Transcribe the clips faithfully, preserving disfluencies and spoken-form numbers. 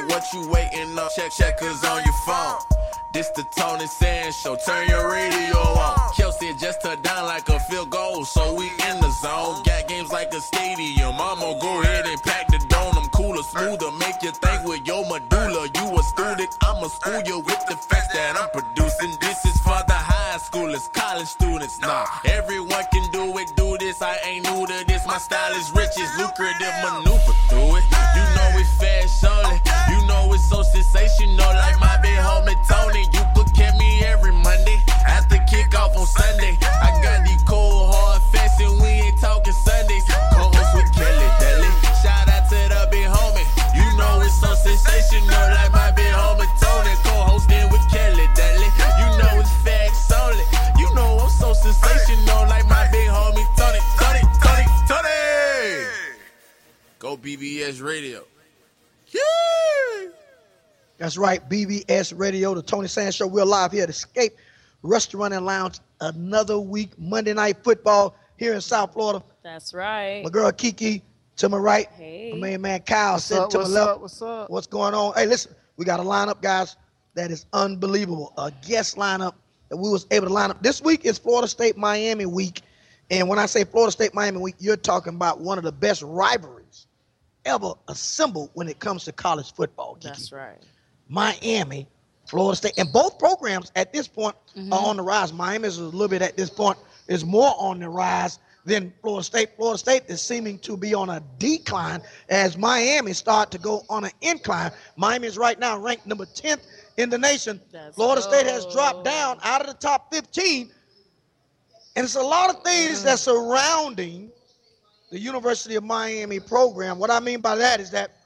what you waiting on? Check checkers on your phone. This the Tony Sands Show, turn your radio on. Kelsey just touched down like a field goal, so we in the zone. Got games like a stadium, I'ma go ahead and pack the dome. I'm cooler, smoother, make you think with your medulla. You a student, I'ma school you with the facts that I'm producing. This is for the high schoolers, college students, nah. Everyone can do it, do this, I ain't new to this. My style is rich, it's lucrative, maneuver through it. You know it's fast only, you know it's so sensational. Like my big homie Tony, you could catch me every Monday after kickoff on Sunday. I got these cold hard facts and we ain't talking Sundays. Co-host with Kelly Deli, shout out to the big homie. You know it's so sensational, like my big homie Tony. Co-hosting with Kelly Deli, you know it's facts only. You know I'm so sensational, like my big homie Tony, Tony, Tony, Tony. Go B B S Radio. Yeah. That's right, B B S Radio, the Tony Sands Show. We're live here at Escape Restaurant and Lounge. Another week, Monday Night Football here in South Florida. That's right. My girl Kiki to my right. Hey. My main man Kyle What's sitting up, to my what's left. up, what's up? What's going on? Hey, listen, we got a lineup, guys, that is unbelievable. A guest lineup that we was able to line up. This week is Florida State Miami week. And when I say Florida State Miami week, you're talking about one of the best rivalries ever assembled when it comes to college football, Kiki. That's right. Miami, Florida State, and both programs at this point Mm-hmm. are on the rise. Miami is a little bit at this point is more on the rise than Florida State. Florida State is seeming to be on a decline as Miami start to go on an incline. Miami is right now ranked number tenth in the nation. That's Florida State go. has dropped down out of the top fifteen. And it's a lot of things that's surrounding the University of Miami program. What I mean by that is that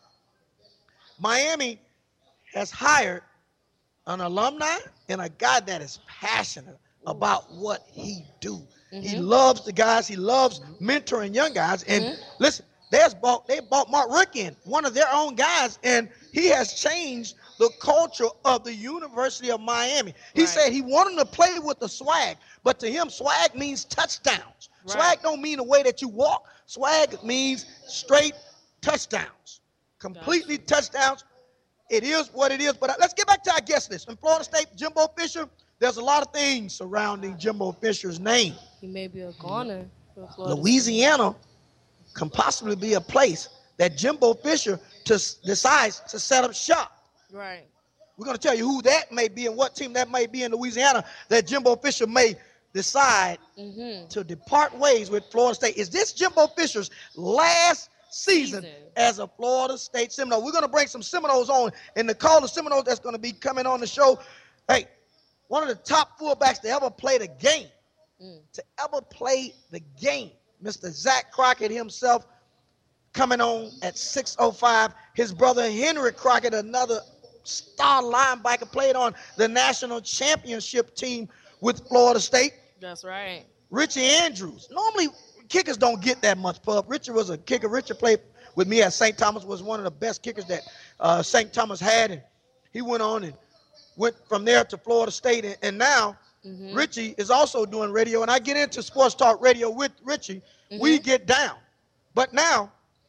Miami has hired an alumni and a guy that is passionate about what he do. Mm-hmm. He loves the guys. He loves mentoring young guys. And mm-hmm. listen, there's bought, they bought Mark Rick in, one of their own guys, and he has changed the culture of the University of Miami. He right. said he wanted to play with the swag, but to him, swag means touchdowns. Right. Swag don't mean the way that you walk. Swag means straight touchdowns, completely gotcha. touchdowns. It is what it is. But let's get back to our guest list. In Florida State, Jimbo Fisher, there's a lot of things surrounding Jimbo Fisher's name. He may be a goner. Louisiana can possibly be a place that Jimbo Fisher to, decides to set up shop. Right. We're going to tell you who that may be and what team that may be in Louisiana that Jimbo Fisher may decide mm-hmm. to depart ways with Florida State. Is this Jimbo Fisher's last season, season as a Florida State Seminole? We're going to bring some Seminoles on, and the call of Seminoles that's going to be coming on the show. Hey, one of the top fullbacks to ever play the game, mm. to ever play the game, Mister Zach Crockett himself, coming on at six oh five. His brother Henry Crockett, another star linebacker, played on the national championship team with Florida State. That's right. Richie Andrews. Normally, kickers don't get that much pub. Richie was a kicker. Richie played with me at Saint Thomas, was one of the best kickers that uh, Saint Thomas had. And he went on and went from there to Florida State. And, and now mm-hmm. Richie is also doing radio. And I get into sports talk radio with Richie. Mm-hmm. We get down. But now,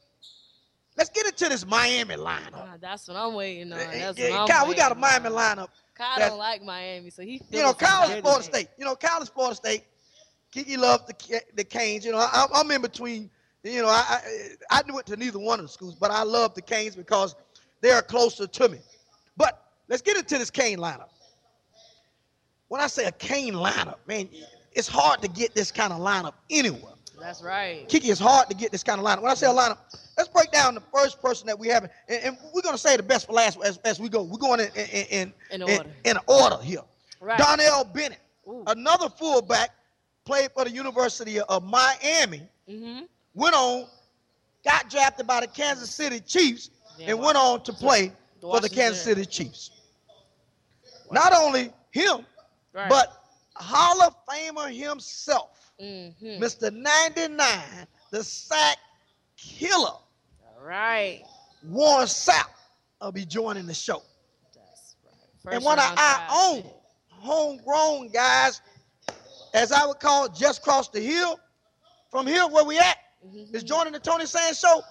let's get into this Miami lineup. Ah, that's what I'm waiting on. That's yeah, what I'm Kyle, we got a Miami on. lineup. Kyle don't like Miami, so he. You know, Kyle is Florida State. You know, Kyle is Florida State. Kiki loves the the Canes. You know, I, I'm in between. You know, I, I I went to neither one of the schools, but I love the Canes because they are closer to me. But let's get into this Cane lineup. When I say a Cane lineup, man, it's hard to get this kind of lineup anywhere. That's right. Kiki, it's hard to get this kind of lineup. When I say a lineup, let's break down the first person that we have, and, and we're going to say the best for last as, as we go. We're going in in in, in, in, order. in order here. Right. Donnell Bennett, Ooh. another fullback, played for the University of Miami, mm-hmm. went on, got drafted by the Kansas City Chiefs, yeah, and wow. went on to play the for the Kansas City Chiefs. Wow. Not only him, right. but Hall of Famer himself. Mm-hmm. Mister ninety-nine, the sack killer. All right. Warren Sapp will be joining the show. That's right. And one of our own homegrown guys, as I would call it, just across the hill, from here where we at, mm-hmm. is joining the Tony Sands Show.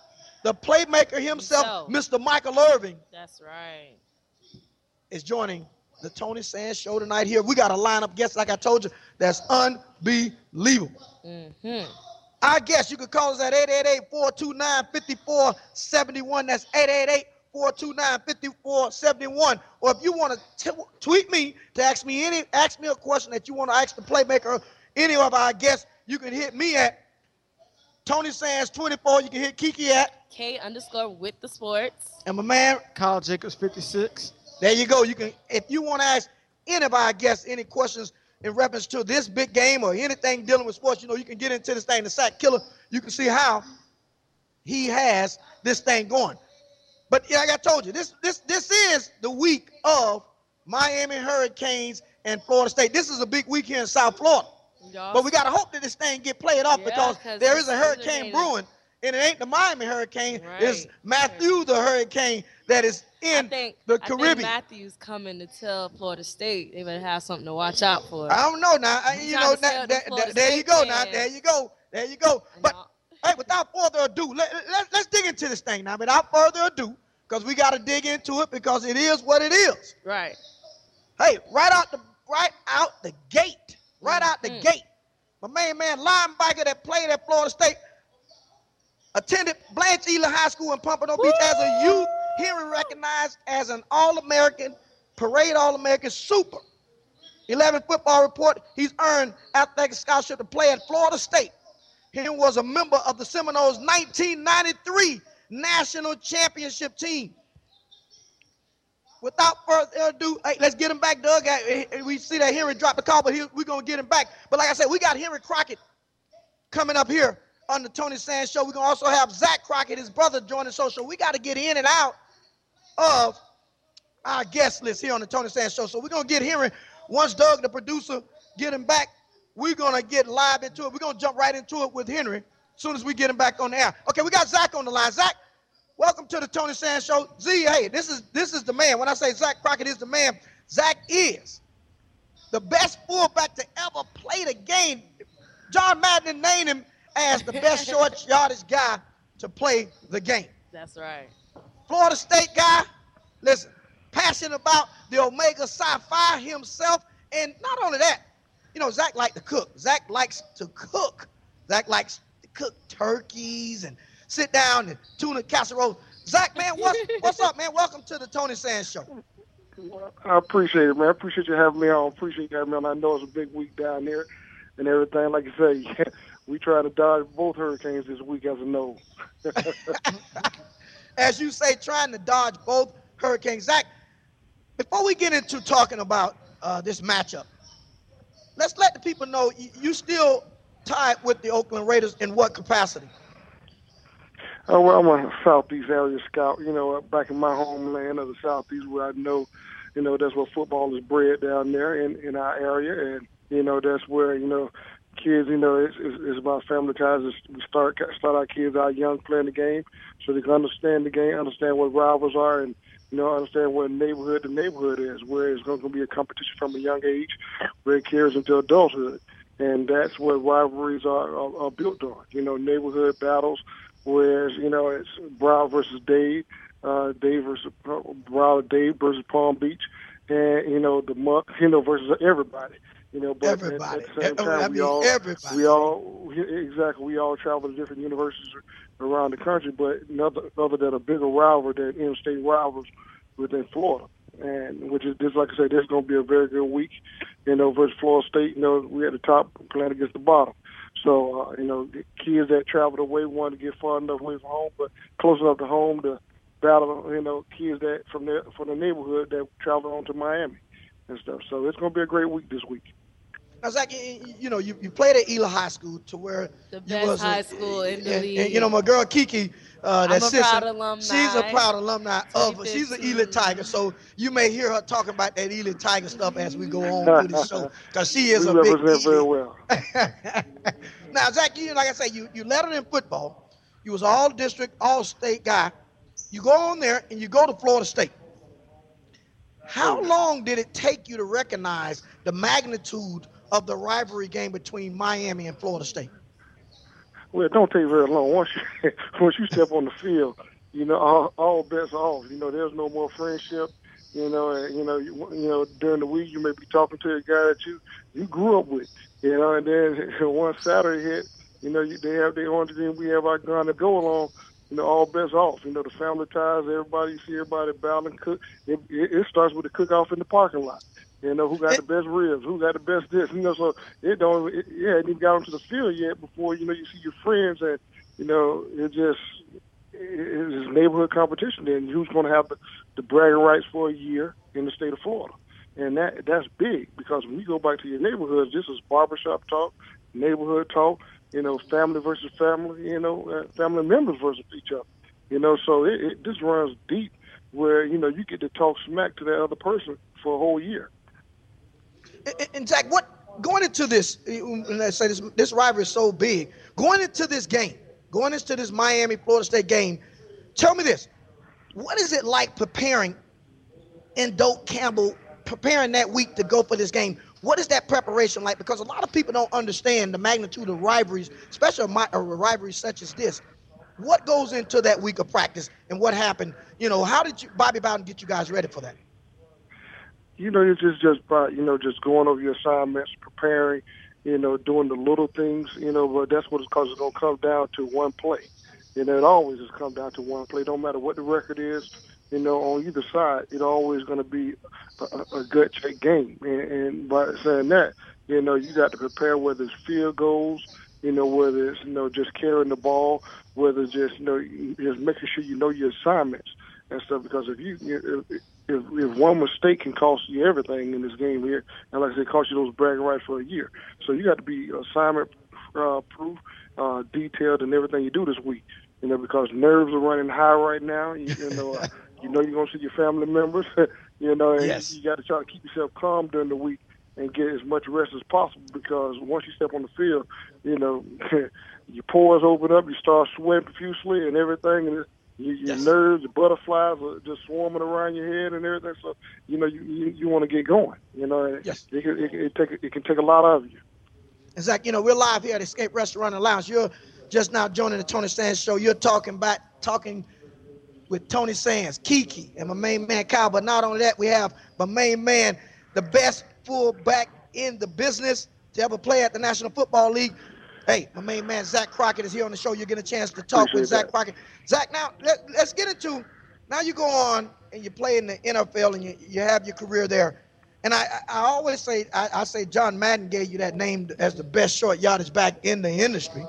the playmaker himself, Himself. Mister Michael Irving, That's right. is joining the Tony Sands Show tonight here. We got a lineup guest, like I told you, that's unbelievable. Mm-hmm. Our guest, you can call us at eight eight eight, four two nine, five four seven one. That's eight eight eight, four two nine, five four seven one. Or if you want to tweet me to ask me any, ask me a question that you want to ask the playmaker, any of our guests, you can hit me at Tony Sands twenty-four. You can hit Kiki at K underscore with the sports. And my man, Kyle Jacobs, fifty-six. There you go. You can, if you want to ask any of our guests any questions in reference to this big game or anything dealing with sports, you know, you can get into this thing. The Sack Killer, you can see how he has this thing going. But yeah, like I told you, this this this is the week of Miami Hurricanes and Florida State. This is a big week here in South Florida. Y'all But we got to hope that this thing get played off Yeah, because 'cause there this is a is hurricane a- brewing, and it ain't the Miami Hurricane. It's Right. Matthew the Hurricane that is in I think, the I think Caribbean. Matthews coming to tell Florida State they better have something to watch out for. I don't know now. I- You You trying know, to that, sell that- the Florida that- there you State go now. fans. There you go. There you go. And But y'all- hey, without further ado, let, let, let's dig into this thing now. Without further ado, because we got to dig into it because it is what it is. Right. Hey, right out the right out the gate, right out the Mhm. gate. My main man, linebacker that played at Florida State, attended Blanche Ely High School in Pompano Beach as a youth. Henry recognized as an All-American, Parade All-American Super. eleven football report. He's earned athletic scholarship to play at Florida State. He was a member of the Seminoles' nineteen ninety-three National Championship team. Without further ado, hey, let's get him back, Doug. We see that Henry dropped the call, but he, we're going to get him back. But like I said, we got Henry Crockett coming up here on the Tony Sands Show. We're going to also have Zach Crockett, his brother, joining the show. So we got to get in and out of our guest list here on the Tony Sands Show. So we're going to get Henry. Once Doug, the producer, get him back, we're going to get live into it. We're going to jump right into it with Henry as soon as we get him back on the air. Okay, we got Zach on the line. Zach, welcome to the Tony Sands Show. Z, hey, this is this is the man. When I say Zach Crockett is the man, Zach is the best fullback to ever play the game. John Madden named him as the best short yardage guy to play the game. That's right. Florida State guy, listen, passionate about the Omega Psi Phi himself. And not only that, you know, Zach likes to cook. Zach likes to cook. Zach likes to cook turkeys and sit down and tuna casserole. Zach, man, what's, what's up, man? Welcome to the Tony Sands Show. I appreciate it, man. I appreciate you having me on. Appreciate you having me on. I know it's a big week down there and everything. Like you say, we try to dodge both hurricanes this week as a no. As you say, trying to dodge both hurricanes. Zach, before we get into talking about uh, this matchup, let's let the people know you, you still tied with the Oakland Raiders in what capacity? Uh, well, I'm a Southeast area scout, you know, back in my homeland of the Southeast where I know, you know, that's where football is bred down there in, in our area. And, you know, that's where, you know, kids, you know, it's, it's, it's about family ties. It's, we start, start our kids out young playing the game so they can understand the game, understand what rivals are, and, you know, understand what neighborhood the neighborhood is, where it's going to be a competition from a young age, where it carries into adulthood. And that's what rivalries are, are, are built on, you know, neighborhood battles, whereas, you know, it's Broward versus Dade, uh, Dade versus Broward, Dade versus Palm Beach, and, you know, the month, you know, versus everybody. You know, but everybody. At, at the same time, I we mean, all, everybody. we all, exactly, we all travel to different universities around the country, but other, other than a bigger rival than in-state rivals within Florida. And which is, just like I said, this is going to be a very good week, you know, versus Florida State. You know, we at the top playing against the bottom. So, uh, you know, the kids that traveled away want to get far enough away from home, but close enough to home to battle, you know, kids that from the, from the neighborhood that travel on to Miami and stuff. So it's going to be a great week this week. Now, Zach, you, you know, you, you played at Ely High School to where The you best was a- high school in the and, league. and, you know, my girl Kiki, uh, that I'm a sits proud in- alumni. she's a proud alumni of, she's an Ely twenty fifteen. Tiger. So you may hear her talk about that Ely Tiger stuff as we go on through the show, because she is we a big represent very Ely. well. Now, Zach, you like I say, you you led it in football. You was all district, all state guy. You go on there and you go to Florida State. How long did it take you to recognize the magnitude of the rivalry game between Miami and Florida State? Well, it don't take very long. Once you once you step on the field, you know, all, all bets are off. You know, there's no more friendship. You know, and, you know, you, you know, during the week you may be talking to a guy that you you grew up with. You know, and then once Saturday hit, you know, you, they have their orange and we have our gun to go along. You know, all bets off. You know, the family ties, everybody, you see everybody battling, cook. It, it, it starts with the cook-off in the parking lot. You know, who got the best ribs, who got the best this. You know, so it don't, it, yeah, it ain't even got onto the field yet before, you know, you see your friends and, you know, it just, it, it's neighborhood competition. Then who's going to have the, the bragging rights for a year in the state of Florida. And that that's big because when you go back to your neighborhoods, this is barbershop talk, neighborhood talk, you know, family versus family, you know, uh, family members versus each other. You know, so it, it this runs deep where, you know, you get to talk smack to that other person for a whole year. And, and Zach, what going into this, and I say this, this rivalry is so big. Going into this game, going into this Miami Florida State game, tell me this: what is it like preparing in Doak Campbell, preparing that week to go for this game? What is that preparation like? Because a lot of people don't understand the magnitude of rivalries, especially a rivalry such as this. What goes into that week of practice, and what happened? You know, how did you, Bobby Bowden, get you guys ready for that? You know, it's just, just by, you know, just going over your assignments, preparing, you know, doing the little things, you know, but that's what it's because it's going to come down to one play. You know, it always has come down to one play. Don't matter what the record is, you know, on either side, it's always going to be a, a gut check game. And, and by saying that, you know, you got to prepare whether it's field goals, you know, whether it's, you know, just carrying the ball, whether it's just, you know, just making sure you know your assignments and stuff. Because if you, if, if, if one mistake can cost you everything in this game here, and like I said, cost you those bragging rights for a year. So you got to be assignment uh, proof, uh, detailed in everything you do this week. You know, because nerves are running high right now. You, you know, uh, you know you're going to see your family members. you know, and yes. you got to try to keep yourself calm during the week and get as much rest as possible, because once you step on the field, you know, your pores open up, you start sweating profusely and everything, and your, your yes. nerves, the butterflies are just swarming around your head and everything. So, you know, you you, you want to get going. You know, and yes. it, it, it, it, take, it can take a lot out of you. And Zach, you know, we're live here at Escape Restaurant and Lounge. You're just now joining the Tony Sands Show. You're talking about talking with Tony Sands, Kiki, and my main man Kyle. But not only that, we have my main man, the best fullback in the business to ever play at the National Football League. Hey, my main man Zach Crockett is here on the show. You get a chance to talk Appreciate with Zach that. Crockett. Zach, now let, let's get into, now you go on and you play in the N F L and you, you have your career there. And I, I always say, I, I say John Madden gave you that name as the best short yardage back in the industry.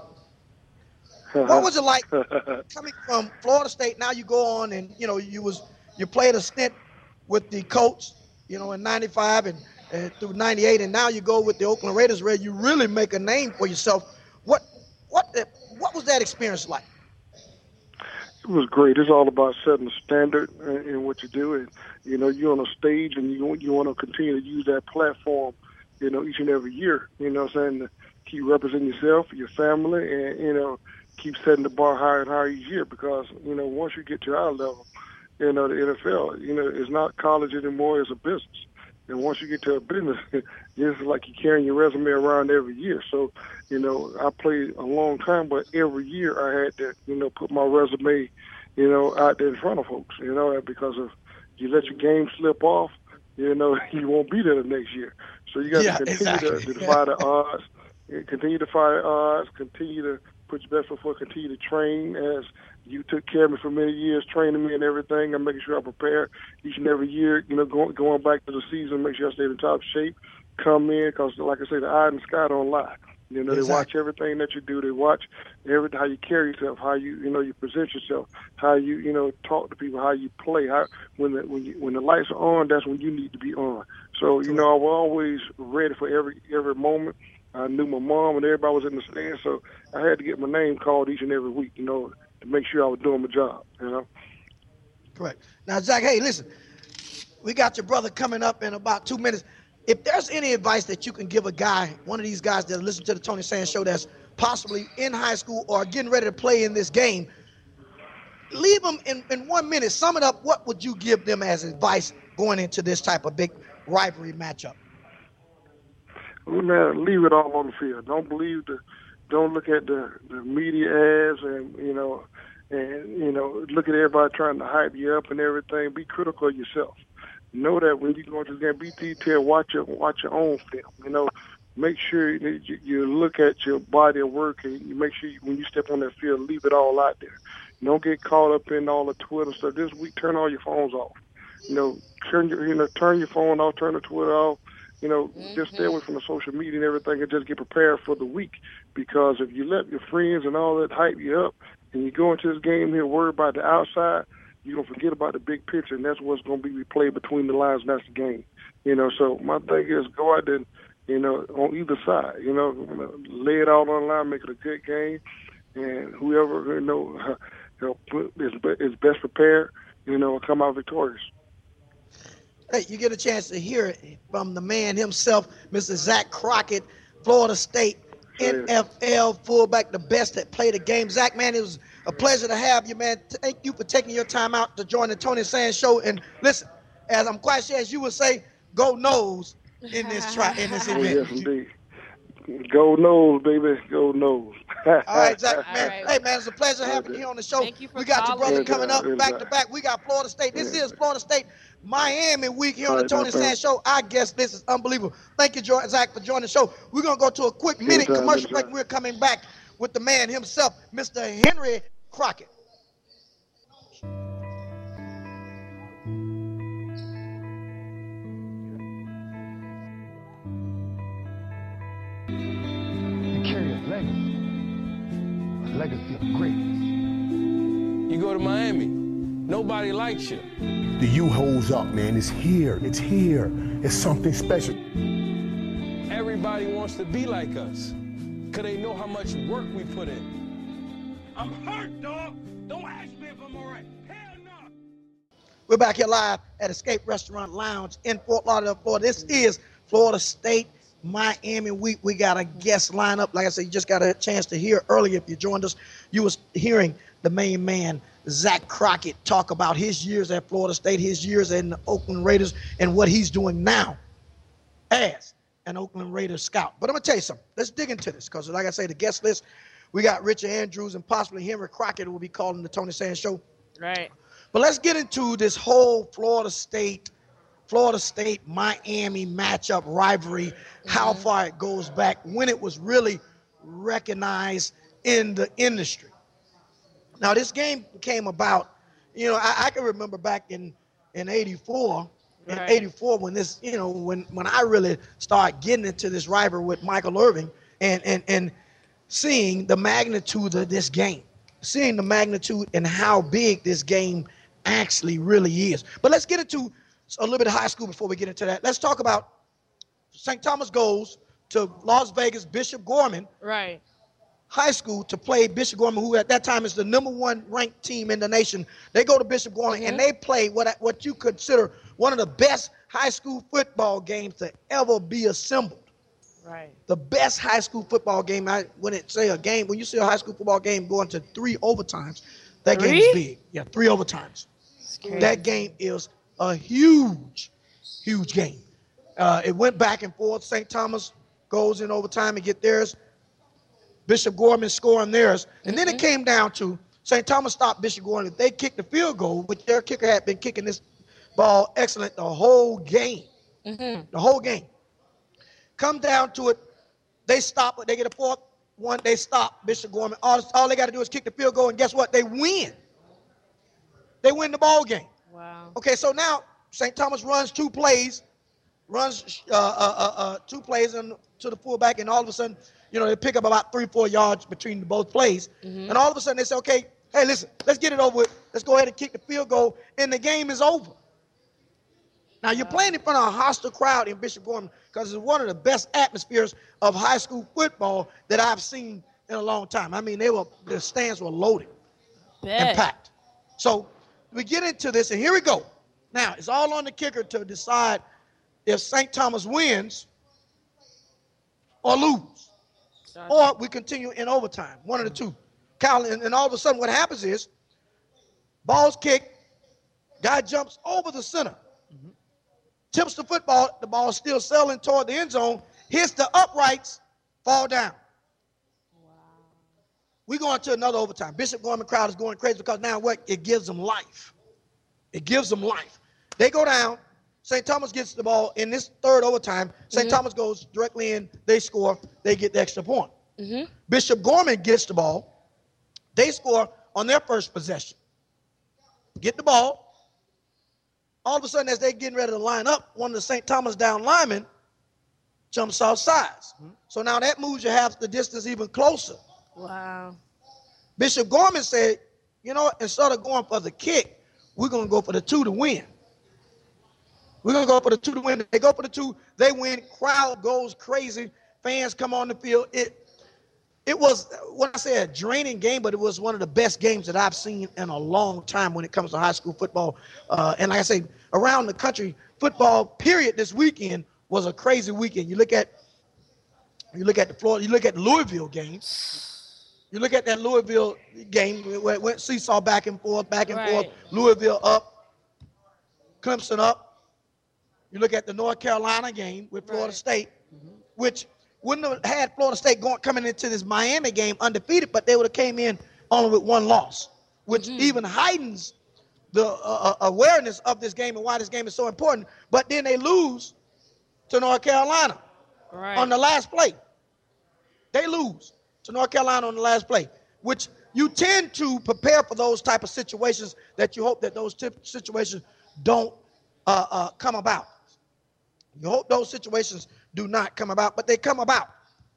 What was it like coming from Florida State? Now you go on and, you know, you was you played a stint with the Colts, you know, in ninety-five and, and through ninety-eight, and now you go with the Oakland Raiders, where you really make a name for yourself. What what what was that experience like? It was great. It's all about setting the standard in what you do, and you know you're on a stage, and you you want to continue to use that platform, you know, each and every year. You know what I'm saying? To keep representing yourself, your family, and you know. Keep setting the bar higher and higher each year, because, you know, once you get to our level, you know, the N F L, you know, it's not college anymore, it's a business. And once you get to a business, it's like you're carrying your resume around every year. So, you know, I played a long time, but every year I had to, you know, put my resume, you know, out there in front of folks, you know, because if you let your game slip off, you know, you won't be there the next year. So you got yeah, to continue exactly. to, to defy the odds, continue to defy the odds, continue to put your best foot forward, continue to train as you took care of me for many years, training me and everything. I'm making sure I prepare each and every year, you know, going, going back to the season, make sure I stay in top shape, come in, because like I say, the eye and the sky don't lie. You know, exactly. They watch everything that you do. They watch everything, how you carry yourself, how you, you know, you present yourself, how you, you know, talk to people, how you play. How when the when you, when the lights are on, that's when you need to be on. So, you know, I was always ready for every every moment. I knew my mom and everybody was in the stand, so I had to get my name called each and every week, you know, to make sure I was doing my job, you know. Correct. Now, Zach, hey, listen, we got your brother coming up in about two minutes. If there's any advice that you can give a guy, one of these guys that listen to the Tony Sands Show that's possibly in high school or getting ready to play in this game, leave them in, in one minute. Sum it up. What would you give them as advice going into this type of big rivalry matchup? Man, leave it all on the field. Don't believe the, don't look at the, the media ads and, you know, and, you know, look at everybody trying to hype you up and everything. Be critical of yourself. Know that when you go into this game, be detailed, watch your, watch your own film, you know. Make sure that you, you look at your body of work, and you make sure you, when you step on that field, leave it all out there. Don't get caught up in all the Twitter stuff. This week, turn all your phones off. You know, turn your you know turn your phone off, turn the Twitter off. You know, mm-hmm. just stay away from the social media and everything, and just get prepared for the week. Because if you let your friends and all that hype you up, and you go into this game here worried about the outside, you're gonna forget about the big picture, and that's what's gonna be replayed between the lines. And that's the game. You know, so my thing is go out there. You know, on either side, you know, lay it out on the line, make it a good game, and whoever, you know, you know is, is best prepared, you know, will come out victorious. Hey, you get a chance to hear it from the man himself, Mister Zach Crockett, Florida State N F L fullback, the best that played the game. Zach, man, it was a pleasure to have you, man. Thank you for taking your time out to join the Tony Sands Show. And listen, as I'm quite sure as you would say, go Noles in this try in this event. Oh, yes, indeed. Go Noles, baby. Go Noles. All right, Zach, man. Right. Hey, man, it's a pleasure having you on the show. Thank you for we got your brother calling. coming up Yeah, back to back. We got Florida State. This is Florida State Miami week here on the Tony Sands Show. I guess this is unbelievable. Thank you, Zach, for joining the show. We're going to go to a quick minute Anytime, commercial break. anytime. We're coming back with the man himself, Mister Henry Crockett. Legacy. A legacy of greatness. You go to Miami, nobody likes you. The U holds up, man. It's here. It's here. It's something special. Everybody wants to be like us, because they know how much work we put in. I'm hurt, dog. Don't ask me if I'm all right. Hell no. We're back here live at Escape Restaurant Lounge in Fort Lauderdale, Florida. This is Florida State Miami week. We got a guest lineup. Like I said, you just got a chance to hear earlier. If you joined us, you was hearing the main man, Zach Crockett, talk about his years at Florida State, his years in the Oakland Raiders, and what he's doing now as an Oakland Raiders scout. But I'm going to tell you something. Let's dig into this because, like I say, the guest list, we got Richard Andrews and possibly Henry Crockett, who will be calling the Tony Sands Show. Right. But let's get into this whole Florida State Florida State, Miami matchup rivalry, mm-hmm. how far it goes back, when it was really recognized in the industry. Now, this game came about, you know, I, I can remember back in, in eighty-four, in right. eighty-four when this, you know, when, when I really started getting into this rivalry with Michael Irvin and, and, and seeing the magnitude of this game, seeing the magnitude and how big this game actually really is. But let's get into a little bit of high school before we get into that. Let's talk about Saint Thomas goes to Las Vegas, Bishop Gorman Right. High School to play Bishop Gorman, who at that time is the number one ranked team in the nation. They go to Bishop Gorman, mm-hmm. and they play what, what you consider one of the best high school football games to ever be assembled. Right. The best high school football game. I when it say a game, when you see a high school football game going to three overtimes, that Three? game is big. Yeah, three overtimes. That game is a huge, huge game. Uh, it went back and forth. Saint Thomas goes in overtime and get theirs. Bishop Gorman scoring theirs. And mm-hmm. then it came down to Saint Thomas stopped Bishop Gorman. If they kicked the field goal, which their kicker had been kicking this ball excellent the whole game. Mm-hmm. The whole game. Come down to it, they stop it. They get a fourth one. They stop Bishop Gorman. All, all they got to do is kick the field goal, and guess what? They win. They win the ball game. Wow. Okay, so now Saint Thomas runs two plays, runs uh, uh, uh, uh, two plays and to the fullback, and all of a sudden, you know, they pick up about three, four yards between both plays. Mm-hmm. And all of a sudden they say, okay, hey, listen, let's get it over with. Let's go ahead and kick the field goal, and the game is over. Now, you're playing in front of a hostile crowd in Bishop Gorman because it's one of the best atmospheres of high school football that I've seen in a long time. I mean, they were the stands were loaded Bet. and packed. So we get into this, and here we go. Now, it's all on the kicker to decide if Saint Thomas wins or lose, gotcha. Or we continue in overtime, one of the two. Kyle, and, and all of a sudden what happens is ball's kicked, guy jumps over the center, mm-hmm. tips the football, the ball still sailing toward the end zone, hits the uprights, fall down. Wow. we going to another overtime. Bishop Gorman crowd is going crazy because now what? It gives them life. It gives them life. They go down. Saint Thomas gets the ball in this third overtime. Saint Mm-hmm. Thomas goes directly in. They score. They get the extra point. Mm-hmm. Bishop Gorman gets the ball. They score on their first possession. Get the ball. All of a sudden, as they're getting ready to line up, one of the Saint Thomas down linemen jumps off sides. Mm-hmm. So now that moves you half the distance even closer. Wow. Bishop Gorman said, you know what, instead of going for the kick, we're going to go for the two to win. We're going to go for the two to win. They go for the two, they win. Crowd goes crazy. Fans come on the field. It it was, when I say a draining game, but it was one of the best games that I've seen in a long time when it comes to high school football. Uh, and like I say, around the country, football period this weekend was a crazy weekend. You look at you look at the Florida, you look at the Louisville games. You look at that Louisville game where it went seesaw back and forth, back and right. forth. Louisville up, Clemson up. You look at the North Carolina game with Florida right. State, mm-hmm. which wouldn't have had Florida State going coming into this Miami game undefeated, but they would have came in only with one loss, which mm-hmm. even heightens the uh, awareness of this game and why this game is so important. But then they lose to North Carolina right. on the last play. They lose to North Carolina on the last play, which you tend to prepare for those type of situations that you hope that those tip situations don't uh, uh, come about. You hope those situations do not come about, but they come about.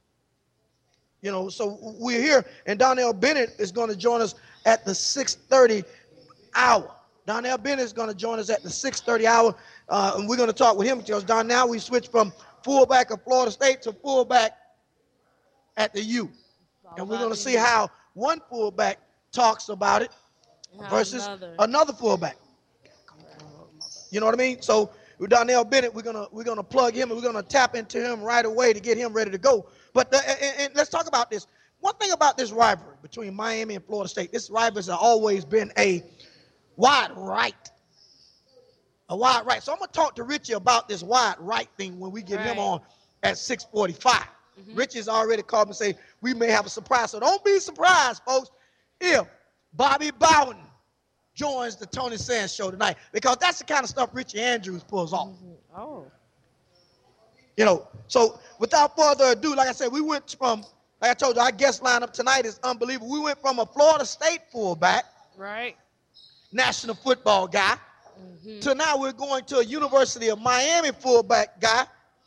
You know, so we're here, and Donnell Bennett is going to join us at the six thirty hour. Donnell Bennett is going to join us at the six thirty hour, uh, and we're going to talk with him because Don, now we switch from fullback of Florida State to fullback at the U. And we're going to see how one fullback talks about it versus another, another fullback. You know what I mean? So with Donnell Bennett, we're gonna we're gonna plug him and we're gonna tap into him right away to get him ready to go. But the, and, and let's talk about this. One thing about this rivalry between Miami and Florida State, this rivalry has always been a wide right, a wide right. So I'm gonna talk to Richie about this wide right thing when we get right. him on at six forty-five. Mm-hmm. Richie's already called me and say we may have a surprise. So don't be surprised, folks, if Bobby Bowden joins the Tony Sands show tonight, because that's the kind of stuff Richie Andrews pulls off. Mm-hmm. Oh. You know, so without further ado, like I said, we went from, like I told you, our guest lineup tonight is unbelievable. We went from a Florida State fullback, right, national football guy, mm-hmm. to now we're going to a University of Miami fullback guy.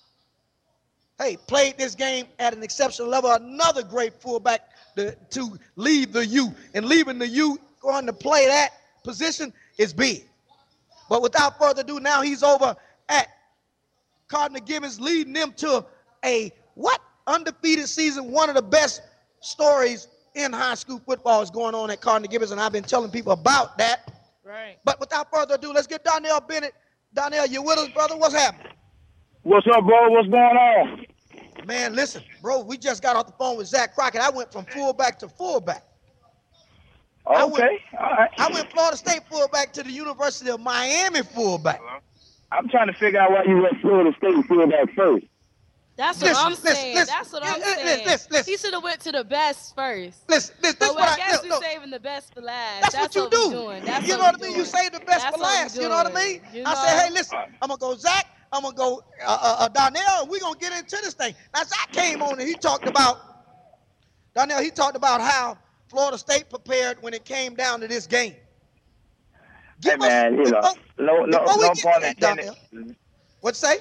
Hey, played this game at an exceptional level. Another great fullback to, to leave the U. And leaving the U, going to play that position is big. But without further ado, now he's over at Cardinal Gibbons, leading them to a what? Undefeated season. One of the best stories in high school football is going on at Cardinal Gibbons, and I've been telling people about that. Right. But without further ado, let's get Donnell Bennett. Donnell, you with us, brother? What's happening? What's up, bro? What's going on? Man, listen, bro, we just got off the phone with Zach Crockett. I went from fullback to fullback. Okay, I went, all right. I went Florida State fullback to the University of Miami fullback. I'm trying to figure out why you went Florida State fullback first. That's what listen, I'm listen, saying. listen, That's what listen, I'm saying. listen, listen, listen. He should have went to the best first. Listen, listen, but this well, I what guess I, we're no, saving the best for last. That's, That's what you what do. Doing. That's you know what, what I mean? doing. You save the best That's for last. You know what I mean? You I know? said, hey, listen, I'm going to go Zach. I'm going to go uh, uh, uh, Donnell, and we're going to get into this thing. Now, Zach came on and he talked about, Donnell, he talked about how Florida State prepared when it came down to this game. Give hey, man, us, you know, no, no, no pun intended. What'd you say?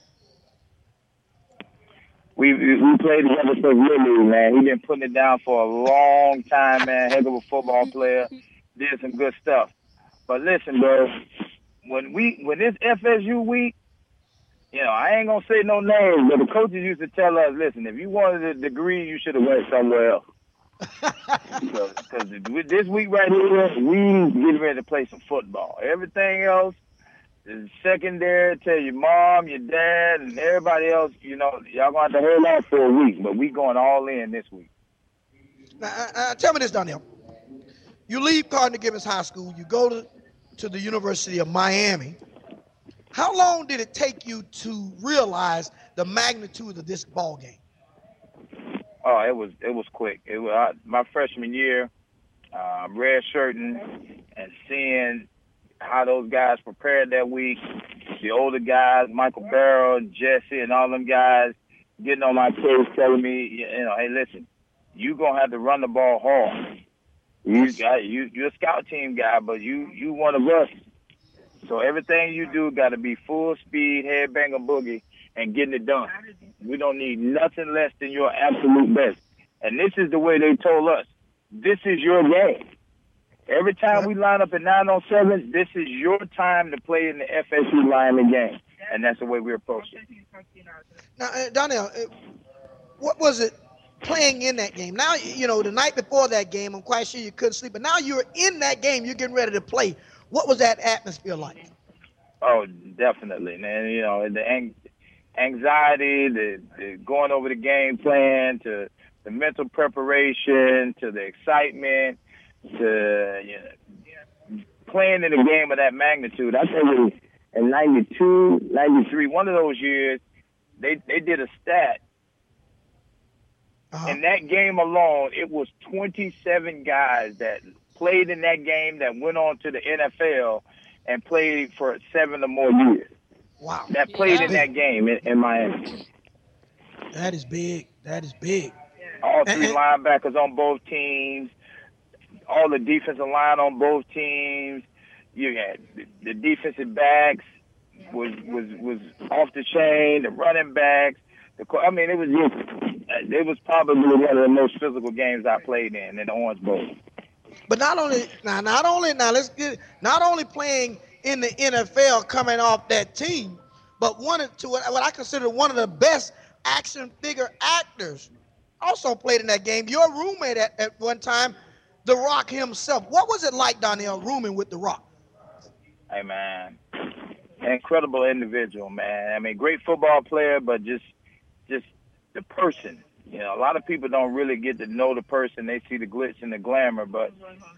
We we played together for Lily, man. He been putting it down for a long time, man. Heck of a football player. Did some good stuff. But listen, bro, when we when this F S U week, you know, I ain't gonna say no names, but the coaches used to tell us, listen, if you wanted a degree, you should have went somewhere else. Because this week right here, we getting ready to play some football. Everything else is secondary. Tell your mom, your dad, and everybody else, you know, y'all gonna have to hold out for a week, but we going all in this week. Now, uh, uh, tell me this, Donnell. You leave Cardinal Gibbons High School. You go to, to the University of Miami. How long did it take you to realize the magnitude of this ball game? Oh, it was it was quick. It was uh, my freshman year, uh, red shirting and seeing how those guys prepared that week. The older guys, Michael Barrow, Jesse, and all them guys getting on my case, telling me, you know, hey, listen, you gonna have to run the ball hard. You got you you're a scout team guy, but you you one of us. So everything you do got to be full speed, headbanger boogie, and getting it done. We don't need nothing less than your absolute best. And this is the way they told us. This is your game. Every time we line up at nine on seven, this is your time to play in the F S U lineman game. And that's the way we approach it. Now, uh, Donnell, uh, what was it playing in that game? Now, you know, the night before that game, I'm quite sure you couldn't sleep. But now you're in that game. You're getting ready to play. What was that atmosphere like? Oh, definitely, man. You know, the ang- anxiety, the, the going over the game plan, to the mental preparation, to the excitement, to you know, playing in a game of that magnitude. I think it was in ninety-two, ninety-three, one of those years, they, they did a stat. Uh-huh. In that game alone, it was twenty-seven guys that played in that game that went on to the N F L and played for seven or more years. Wow. That played Yeah. in that game in, in Miami. That is big. That is big. All three And- linebackers on both teams, all the defensive line on both teams. You had the, the defensive backs was was was off the chain, the running backs. The, I mean, it was just, it was probably one of the most physical games I played in, in the Orange Bowl. But not only now, not only now, let's get not only playing in the N F L, coming off that team, but one of to what I consider one of the best action figure actors, also played in that game. Your roommate at, at one time, The Rock himself. What was it like, Donnell, rooming with The Rock? Hey man, incredible individual, man. I mean, great football player, but just just the person. You know, a lot of people don't really get to know the person. They see the glitz and the glamour, but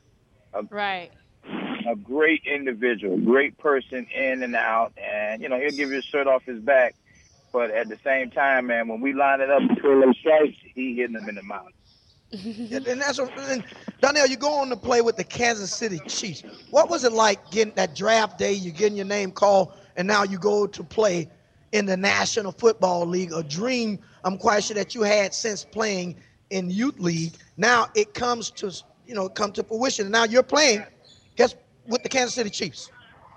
a, Right. a great individual, great person in and out. And, you know, he'll give you a shirt off his back. But at the same time, man, when we line it up between those stripes, he hitting them in the mouth. And, and that's what, and Donnell, you go on to play with the Kansas City Chiefs. What was it like getting that draft day, you getting your name called, and now you go to play in the National Football League, a dream I'm quite sure that you had since playing in youth league. Now it comes to, you know, come to fruition. And now you're playing, guess, with the Kansas City Chiefs.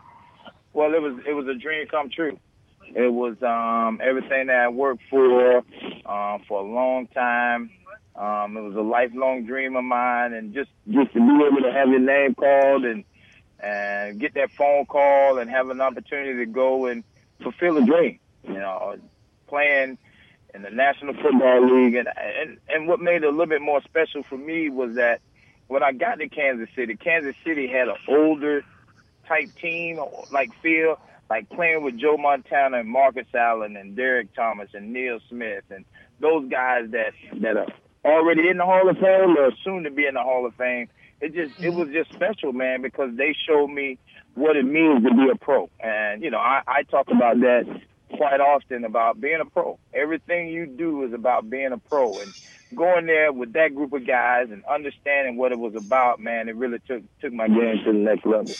Well, it was it was a dream come true. It was um, everything that I worked for um, for a long time. Um, it was a lifelong dream of mine, and just, just to be able to have your name called and and get that phone call and have an opportunity to go and fulfill a dream. You know, playing in the National Football League, and and and what made it a little bit more special for me was that when I got to Kansas City, Kansas City had an older type team, like feel like playing with Joe Montana and Marcus Allen and Derek Thomas and Neil Smith and those guys that that are already in the Hall of Fame or soon to be in the Hall of Fame. It just it was just special, man, because they showed me what it means to be a pro. And, you know, I, I talk about that quite often, about being a pro. Everything you do is about being a pro. And going there with that group of guys and understanding what it was about, man, it really took took my game to the next level.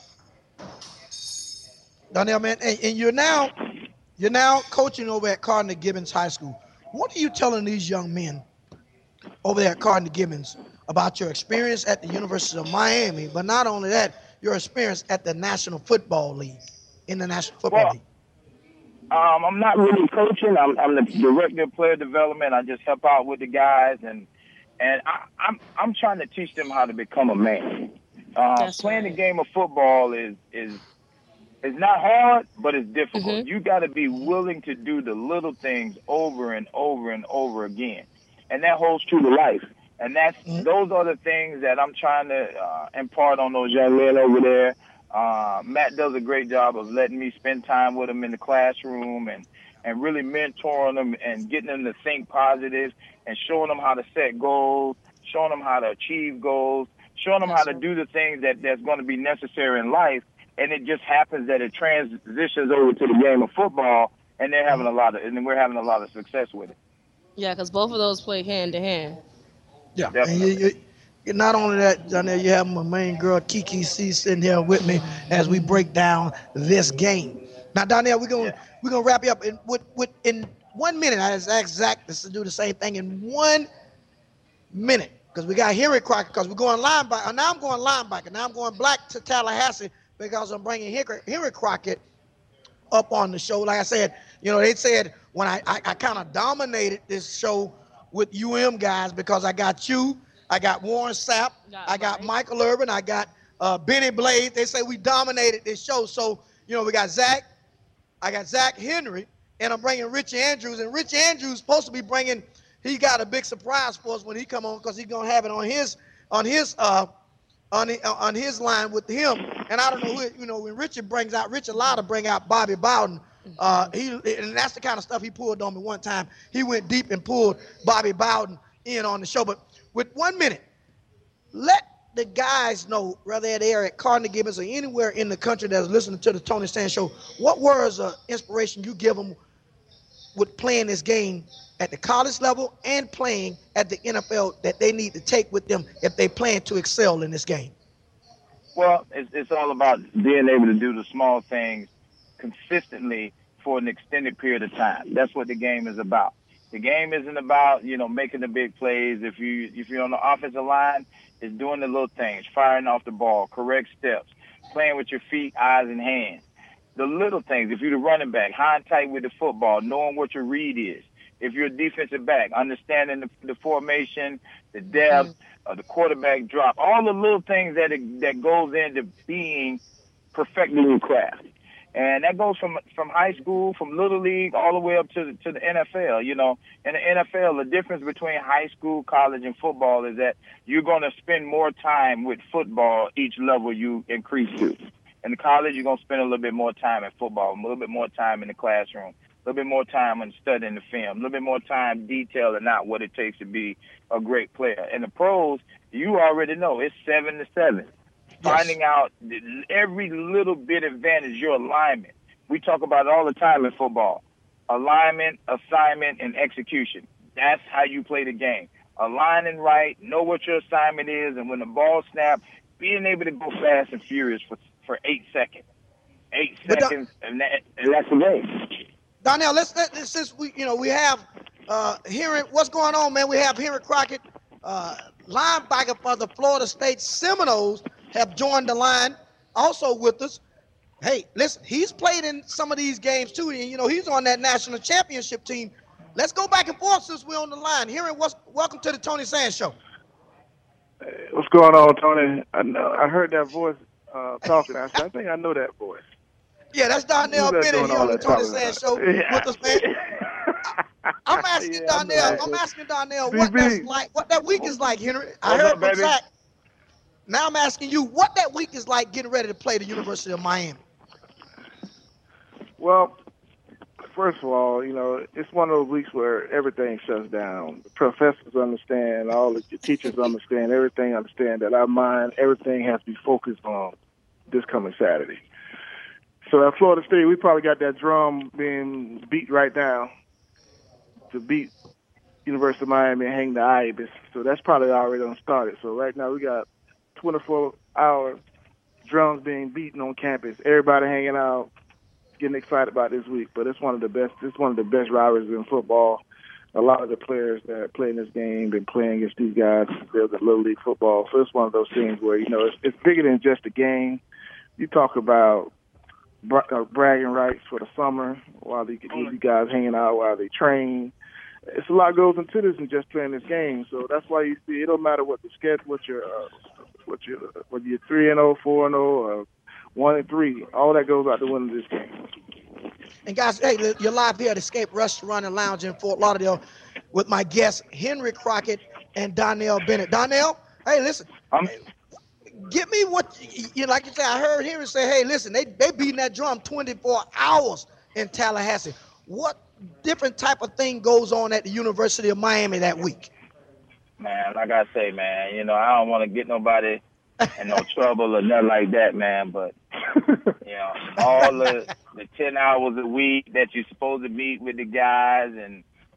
Donnell, man, and, and you're now you're now coaching over at Cardinal Gibbons High School. What are you telling these young men over there at Cardinal Gibbons about your experience at the University of Miami, but not only that, your experience at the National Football League, in the National Football Well, League? Um, I'm not really coaching. I'm, I'm the director of player development. I just help out with the guys, and and I, I'm I'm trying to teach them how to become a man. Uh, playing right. the game of football is is is not hard, but it's difficult. Mm-hmm. You got to be willing to do the little things over and over and over again, and that holds true to life. And that's Mm-hmm. those are the things that I'm trying to uh, impart on those young men over there. Uh, Matt does a great job of letting me spend time with them in the classroom and, and really mentoring them and getting them to think positive and showing them how to set goals, showing them how to achieve goals, showing them how to do the things that that's going to be necessary in life. And it just happens that it transitions over to the game of football, and they're having a lot of, and we're having a lot of success with it. Yeah, because both of those play hand to hand. Yeah, Definitely. and you, you, you, not only that, Donnell, you have my main girl Kiki C sitting here with me as we break down this game. Now, Donnell, we're gonna Yeah. we're gonna wrap you up in with, with in one minute. I just asked Zach to do the same thing in one minute because we got Henry Crockett because we're going linebacker. Now I'm going linebacker. Now I'm going black to Tallahassee because I'm bringing Henry, Henry Crockett up on the show. Like I said, you know, they said when I I, I kind of dominated this show with U M guys because I got you, I got Warren Sapp, Got I got Mike. Michael Irvin, I got uh, Benny Blade. They say we dominated this show. So, you know, we got Zach, I got Zach Henry, and I'm bringing Richie Andrews. And Richie Andrews supposed to be bringing, he got a big surprise for us when he come on because he's going to have it on his, on his, uh, on, the, on his line with him. And I don't know who, it, you know, when Richard brings out, Richard allowed to bring out Bobby Bowden. Uh, he and that's the kind of stuff he pulled on me one time. He went deep and pulled Bobby Bowden in on the show. But with one minute, let the guys know, whether they're at Carnegie Gibbons or anywhere in the country that's listening to the Tony Sands Show, what words of inspiration you give them with playing this game at the college level and playing at the N F L that they need to take with them if they plan to excel in this game? Well, it's, it's all about being able to do the small things consistently for an extended period of time. That's what the game is about. The game isn't about, you know, making the big plays. If you if you're on the offensive line, it's doing the little things, firing off the ball, correct steps, playing with your feet, eyes, and hands. The little things. If you're the running back, high and tight with the football, knowing what your read is. If you're a defensive back, understanding the, the formation, the depth, mm-hmm. uh, the quarterback drop, all the little things that it, that goes into being perfecting your craft. And that goes from from high school, from Little League, all the way up to the, to the N F L. You know, in the N F L, the difference between high school, college, and football is that you're going to spend more time with football each level you increase to. In the college, you're going to spend a little bit more time in football, a little bit more time in the classroom, a little bit more time on studying the film, a little bit more time detailing out what it takes to be a great player. In the pros, you already know it's seven to seven. Finding yes. out every little bit advantage, your alignment. We talk about it all the time in football. Alignment, assignment, and execution. That's how you play the game. Aligning right, know what your assignment is, and when the ball snaps, being able to go fast and furious for, for eight seconds. Eight but seconds, da- and, that, and that's the game. Donnell, let's, let's since we, you know, we have uh, Henry, what's going on, man? We have Henry Crockett, uh, linebacker for the Florida State Seminoles, have joined the line also with us. Hey, listen, he's played in some of these games too, and you know he's on that national championship team. Let's go back and forth since we're on the line. Henry, what's, welcome to the Tony Sands Show. Hey, what's going on, Tony? I know I heard that voice uh, talking. I said, I think I know that voice. Yeah, that's Donnell Bennett here on the Tony Sands Show yeah. with us, man. I'm asking yeah, Donnell. I'm asking Donnell what that's like, what that week is like, Henry. I What's heard up, from baby? Zach. Now I'm asking you what that week is like getting ready to play the University of Miami. Well, first of all, you know, it's one of those weeks where everything shuts down. The professors understand, all the teachers understand, everything understand that our mind, everything has to be focused on this coming Saturday. So at Florida State, we probably got that drum being beat right now to beat University of Miami and hang the Ibis. So that's probably already done started. So right now we got twenty-four hour drums being beaten on campus. Everybody hanging out, getting excited about this week. But it's one of the best. It's one of the best rivalries in football. A lot of the players that are playing this game been playing against these guys. They're the Little League football. So it's one of those things where you know it's, it's bigger than just a game. You talk about bra- uh, bragging rights for the summer while they get these guys hanging out while they train. It's a lot goes into this than just playing this game. So that's why you see it don't matter what the schedule, what your uh, What you, whether you're three and oh, four and oh, or one and three, all that goes out the window of this game. And guys, hey, you're live here at Escape Restaurant and Lounge in Fort Lauderdale with my guests Henry Crockett and Donnell Bennett. Donnell, hey, listen, I'm, give me what you know, like you said. I heard Henry say, hey, listen, they they beating that drum twenty-four hours in Tallahassee. What different type of thing goes on at the University of Miami that week? Man, like I say, man, you know, I don't want to get nobody in no trouble or nothing like that, man. But, you know, all the, the ten hours a week that you're supposed to meet with the guys and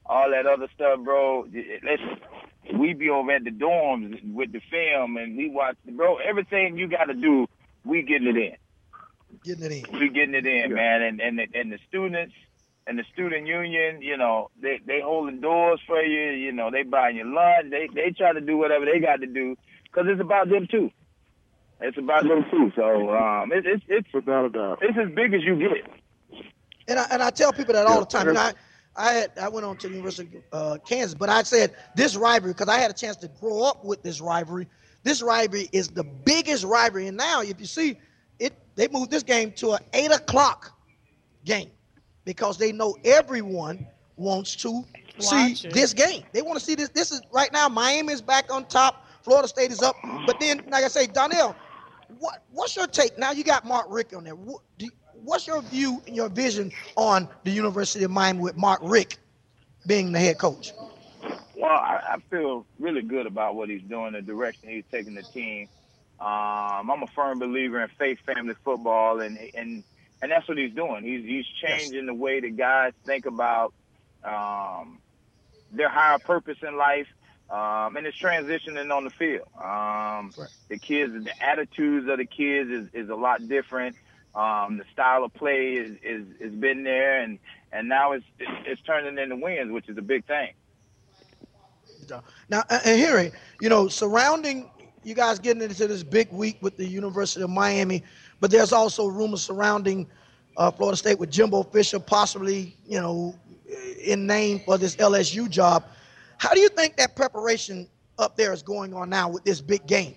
all that other stuff, bro. Listen, we be over at the dorms with the film, and we watch, bro. Everything you got to do, we getting it in. Getting it in. We getting it in, yeah. man. And and the, and the students and the student union, you know, they they holding doors for you. You know, they buying your lunch. They they try to do whatever they got to do because it's about them too. It's about them too. So um, it, it's it's without a doubt, it's as big as you get. And I and I tell people that all the time. You know, I I, had, I went on to the University of uh, Kansas, but I said this rivalry because I had a chance to grow up with this rivalry. This rivalry is the biggest rivalry, and now if you see it, they moved this game to an eight o'clock game because they know everyone wants to see it. this game. They want to see this. This is right now. Miami is back on top. Florida State is up, but then, like I say, Donnell, what what's your take? Now you got Mark Richt on there. What, do, what's your view and your vision on the University of Miami with Mark Richt being the head coach? Well, I, I feel really good about what he's doing, the direction he's taking the team. Um, I'm a firm believer in faith, family football, and and and that's what he's doing. He's he's changing yes. the way the guys think about um, their higher purpose in life, um, and it's transitioning on the field. Um, right. The kids, the attitudes of the kids is, is a lot different. Um, the style of play is is is been there, and and now it's it's, it's turning into wins, which is a big thing. Now, and Henry, you know, surrounding you guys getting into this big week with the University of Miami, but there's also rumors surrounding uh, Florida State with Jimbo Fisher possibly, you know, in name for this L S U job. How do you think that preparation up there is going on now with this big game?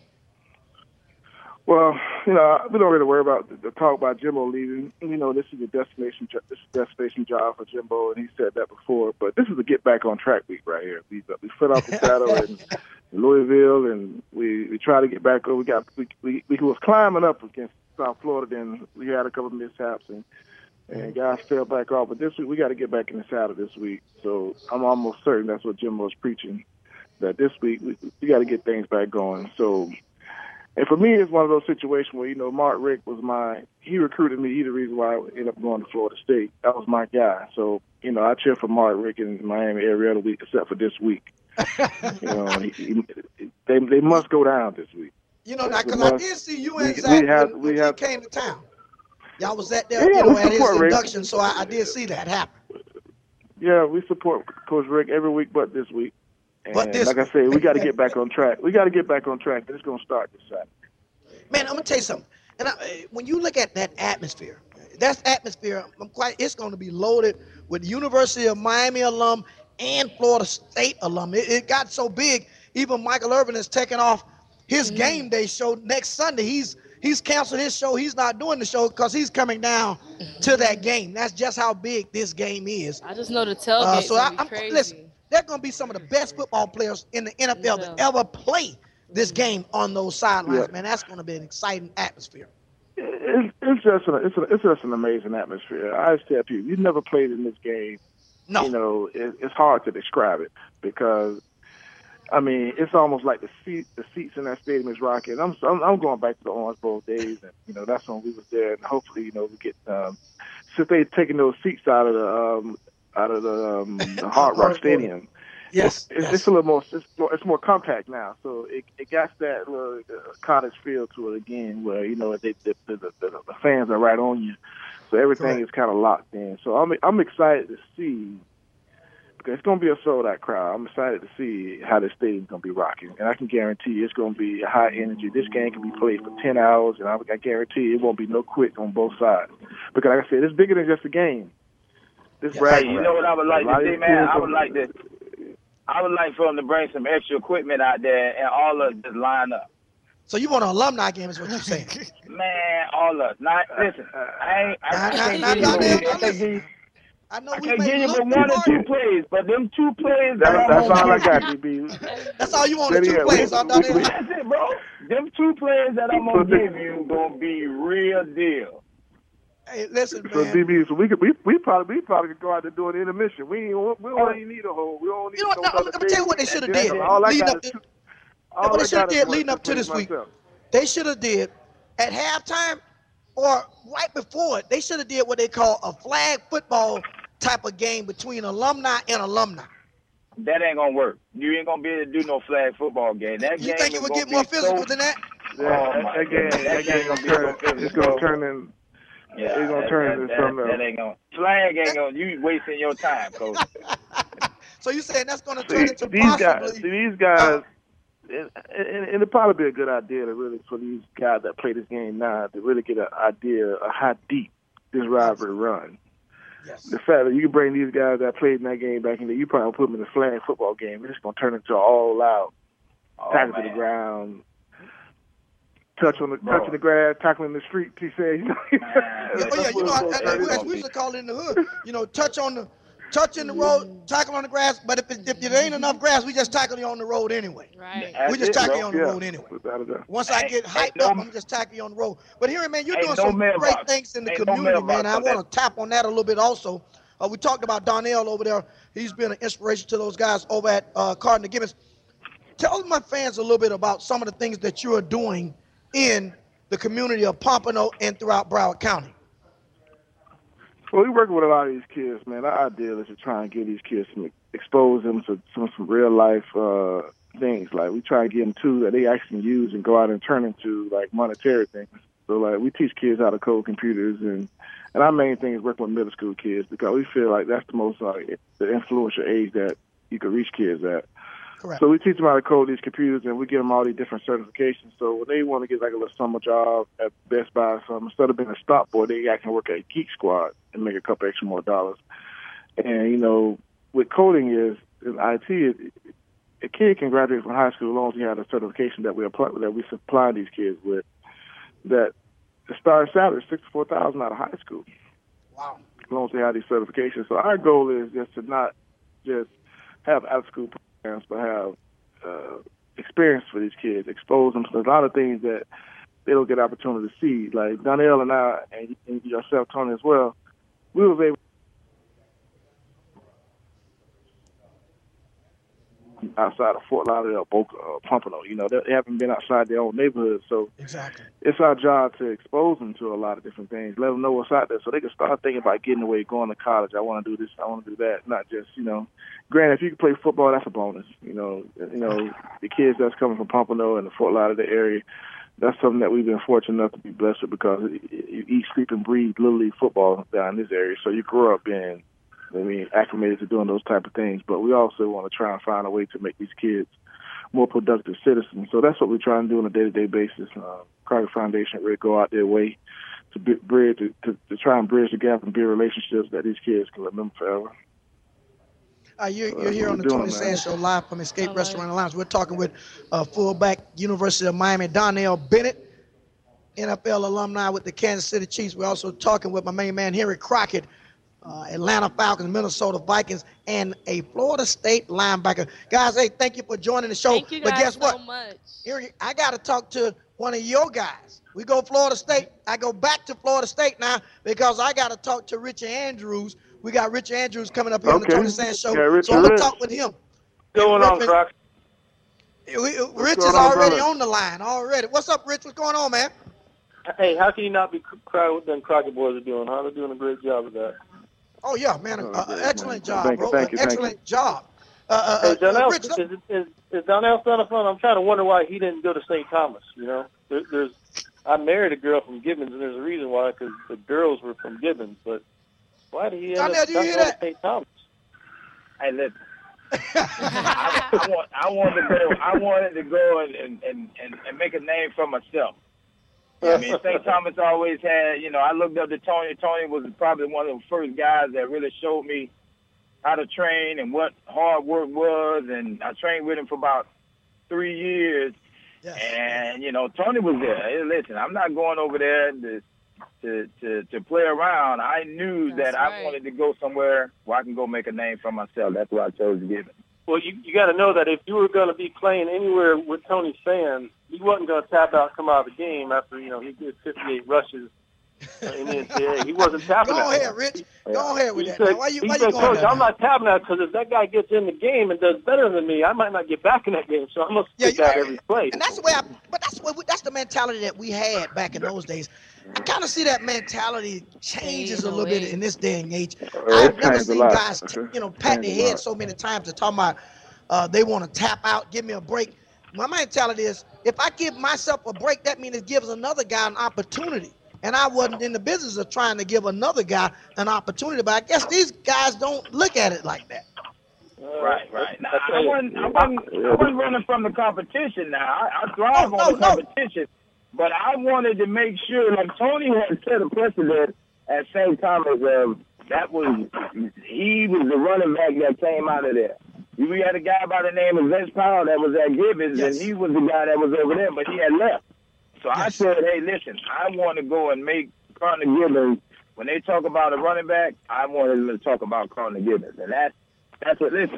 Well, you know, we don't really worry about the, the talk about Jimbo leaving. You know, this is a destination, this is a destination job for Jimbo, and he said that before. But this is a get back on track week right here. We we foot off the saddle in Louisville, and we, we try to get back. We got we, we we was climbing up against South Florida, then we had a couple of mishaps, and and guys fell back off. But this week we got to get back in the saddle this week. So I'm almost certain that's what Jimbo's preaching. That this week we, we got to get things back going. So. And for me, it's one of those situations where, you know, Mark Richt was my, he recruited me. He's the reason why I ended up going to Florida State. That was my guy. So, you know, I cheer for Mark Richt in Miami every other week except for this week. you know, he, he, they they must go down this week. You know, because I did see you and we, Zach we have, when, we when have, he came to town. Y'all was at there, yeah, you know, at his Rick. induction, so I, I did see that happen. Yeah, we support Coach Richt every week but this week. And but this like I said, we got to get back on track. We got to get back on track. It's going to start this Saturday. Man, I'm gonna tell you something. And I, when you look at that atmosphere, that's atmosphere. I'm quite. It's going to be loaded with University of Miami alum and Florida State alum. It, it got so big. Even Michael Irvin is taking off his mm-hmm. game day show next Sunday. He's he's canceled his show. He's not doing the show because he's coming down to that game. That's just how big this game is. I just know the tailgate. Uh, so I, I'm crazy. listen. They're going to be some of the best football players in the N F L yeah. that ever play this game on those sidelines, yeah. man. That's going to be an exciting atmosphere. It's, it's just an it's, a, it's just an amazing atmosphere. I just tell people, you've never played in this game. No, you know it, it's hard to describe it because, I mean, it's almost like the seat the seats in that stadium is rocking. I'm I'm, I'm going back to the Orange Bowl days, and you know that's when we was there, and hopefully you know we get um, since they've taken those seats out of the um, out of the, um, the Hard Rock Stadium. Yes, it's, yes. it's a little more it's, more. it's more compact now, so it it got that little uh, cottage feel to it again, where you know they, the, the, the, the fans are right on you, so everything Correct. is kind of locked in. So I'm I'm excited to see because it's going to be a sold out crowd. I'm excited to see how the stadium's going to be rocking, and I can guarantee you it's going to be a high energy. This game can be played for ten hours, and I, I guarantee it won't be no quit on both sides because, like I said, it's bigger than just a game. This yeah. Hey, you know what I would like to see, man? I would like to. I would like for them to bring some extra equipment out there and all of us just line up. So you want an alumni game is what you're saying? Man, all of us. Not, listen, I ain't, I, nah, I can't nah, give nah, you, nah, I nah, can't give you, I know I we can't may give you look but one or hard. two plays, but them two plays. That, that that's all I give got, you, D B. That's all you want, the two yeah, plays. we, all we, we, That's it, bro. Them two plays that I'm going to give you going to be real deal. Hey, listen, so man. D B, so we could we we probably we probably could go out there do an intermission. We ain't, we don't even need a hole. We don't need. You know what? No, I'm, I'm gonna tell you what they should have did. All I leading got up is to, two, all what they I should have got is did one leading up to this week. myself. They should have did at halftime or right before it. They should have did what they call a flag football type of game between alumni and alumni. that ain't gonna work. You ain't gonna be able to do no flag football game. That You game think is it would gonna get more be physical so, than that? That, Oh, that, my that game, goodness. that That game game gonna gonna be turn. so It's gonna physical. turn in. Yeah, It's gonna that, turn that, into that, something that else. ain't gonna flag ain't gonna. You wasting your time, coach. So you saying that's going to See, turn into these guys, possibly? see these guys, and, and, and it'd probably be a good idea to really for these guys that play this game now to really get an idea of how deep this rivalry runs. Yes. The fact that you can bring these guys that played in that game back in the, you probably put them in a flag football game. It's gonna turn into an all-out Oh, tackle to man. the ground, touch on the Bro. touching the grass, tackling the street. He said, you know, Man, Yeah, oh yeah, that's you know, what I, it's I, gonna we, turn we into. used to call it in the hood. You know, touch on the, touch in the road, tackle on the grass. But if it, if there ain't enough grass, we just tackle you on the road anyway. Right. That's We just it, tackle bro. you on the Yeah, road anyway. without a doubt. Once I Ain't- get ain't hyped no- up, I'm just tackle you on the road. But here, man, you're Ain't doing no some great mailbox. things in the Ain't no community, mailbox man. I on that. want to tap on that a little bit also. Uh, we talked about Donnell over there. He's been an inspiration to those guys over at uh, Cardinal Gibbons. Tell my fans a little bit about some of the things that you are doing in the community of Pompano and throughout Broward County. Well, we working with a lot of these kids, man. Our idea is to try and get these kids some, expose them to some, some real life uh, things. Like we try and get them tools that they actually can use and go out and turn into like monetary things. So like we teach kids how to code computers, and and our main thing is working with middle school kids because we feel like that's the most like the influential age that you can reach kids at. Correct. So we teach them how to code these computers, and we give them all these different certifications. So when they want to get like a little summer job at Best Buy or something, instead of being a stop boy, they actually work at Geek Squad and make a couple extra more dollars. And, you know, with coding is, in I T, it, a kid can graduate from high school as long as he has a certification that we apply, that we supply these kids with, that the starting salary is sixty-four thousand dollars out of high school. Wow. As long as they have these certifications. So our goal is just to not just have out-of-school programs, but have uh, experience for these kids, expose them to a lot of things that they don't get opportunity to see. Like Donnell and I, and, and yourself, Tony, as well, we was able outside of Fort Lauderdale, Boca, uh, Pompano. You know, they, they haven't been outside their own neighborhood, so Exactly. it's our job to expose them to a lot of different things, let them know what's out there so they can start thinking about getting away, going to college. I want to do this, I want to do that, not just, you know, granted, if you can play football, that's a bonus. You know, you know, the kids that's coming from Pompano and the Fort Lauderdale area, that's something that we've been fortunate enough to be blessed with because you eat, sleep, and breathe Little League football down in this area, so you grow up being, I mean, acclimated to doing those type of things. But we also want to try and find a way to make these kids more productive citizens. So that's what we try and do on a day-to-day basis. Uh, Carter Foundation really go out their way to be, bridge to, to, to try and bridge the gap and build relationships that these kids can remember forever. Uh, you're, So you're here on the doing, Tony man. Sands Show live from Escape All right. Restaurant and Lounge. We're talking with uh, fullback, University of Miami, Donnell Bennett, N F L alumni with the Kansas City Chiefs. We're also talking with my main man, Henry Crockett, uh, Atlanta Falcons, Minnesota Vikings, and a Florida State linebacker. Guys, hey, thank you for joining the show. Thank you guys but guess so what? much. Henry, I got to talk to one of your guys. We go Florida State. I go back to Florida State now because I got to talk to Richard Andrews. We got Richard Andrews coming up here on the Okay. Tony Sands Show. Yeah, Richard so I'm going Rich. to talk with him. What's going on, Rich- Croc? Rich going is on, already brother? on the line already. What's up, Rich? What's going on, man? Hey, how can you not be proud of what them Crockett boys are doing, huh? They're doing a great job of that. Oh, yeah, man. Oh, Uh, great, excellent man. job, Thank you, bro. thank you, Uh, thank excellent you. job. Uh, uh, Hey, uh, Donnell, Rich, is, is, is Donnell son of fun? I'm trying to wonder why he didn't go to Saint Thomas, you know? There, there's, I married a girl from Gibbons, and there's a reason why, because the girls were from Gibbons, but why did he end Donnell, up do you not hear going that? to Saint Thomas? Hey, listen. I, I want, I wanted to go. I wanted to go and, and, and, and make a name for myself. I mean, Saint Thomas always had. You know, I looked up to Tony. Tony was probably one of the first guys that really showed me how to train and what hard work was. And I trained with him for about three years. Yes. And you know, Tony was there. Hey, listen, I'm not going over there to to to, to play around. I knew That's that I right. wanted to go somewhere where I can go make a name for myself. That's why I chose to give it. Well, you you got to know that if you were going to be playing anywhere with Tony Sands, he wasn't going to tap out and come out of the game after, you know, he did fifty-eight rushes And then yeah, he wasn't tapping Go that. ahead, Rich. Go ahead with He that. said, Now, why you, he why said, you going Coach, there I'm now? not tapping that because if that guy gets in the game and does better than me, I might not get back in that game. So I'm gonna Yeah, stick you out know, every play. and that's the way I. But that's what we, that's the mentality that we had back in those days. I kind of see that mentality changes Fade a little bit away. in this day and age. Uh, I've it's never changed a seen lot. guys, t- you know, pat Changed their a lot. head so many times to talk about uh, they want to tap out, give me a break. My mentality is, if I give myself a break, that means it gives another guy an opportunity. And I wasn't in the business of trying to give another guy an opportunity, but I guess these guys don't look at it like that. Right, right. Now, I I wasn't, I wasn't, I wasn't running from the competition. Now, I, I thrive Oh, on no, the no. competition, but I wanted to make sure, like Tony had set a precedent at Saint Thomas. Um, that was he was the running back that came out of there. We had a guy by the name of Vince Powell that was at Gibbons, Yes. and he was the guy that was over there, but he had left. So I Yes. said, hey, listen, I want to go and make Connor Gibbons. When they talk about a running back, I wanted them to talk about Connor Gibbons, and that's that's what. Listen,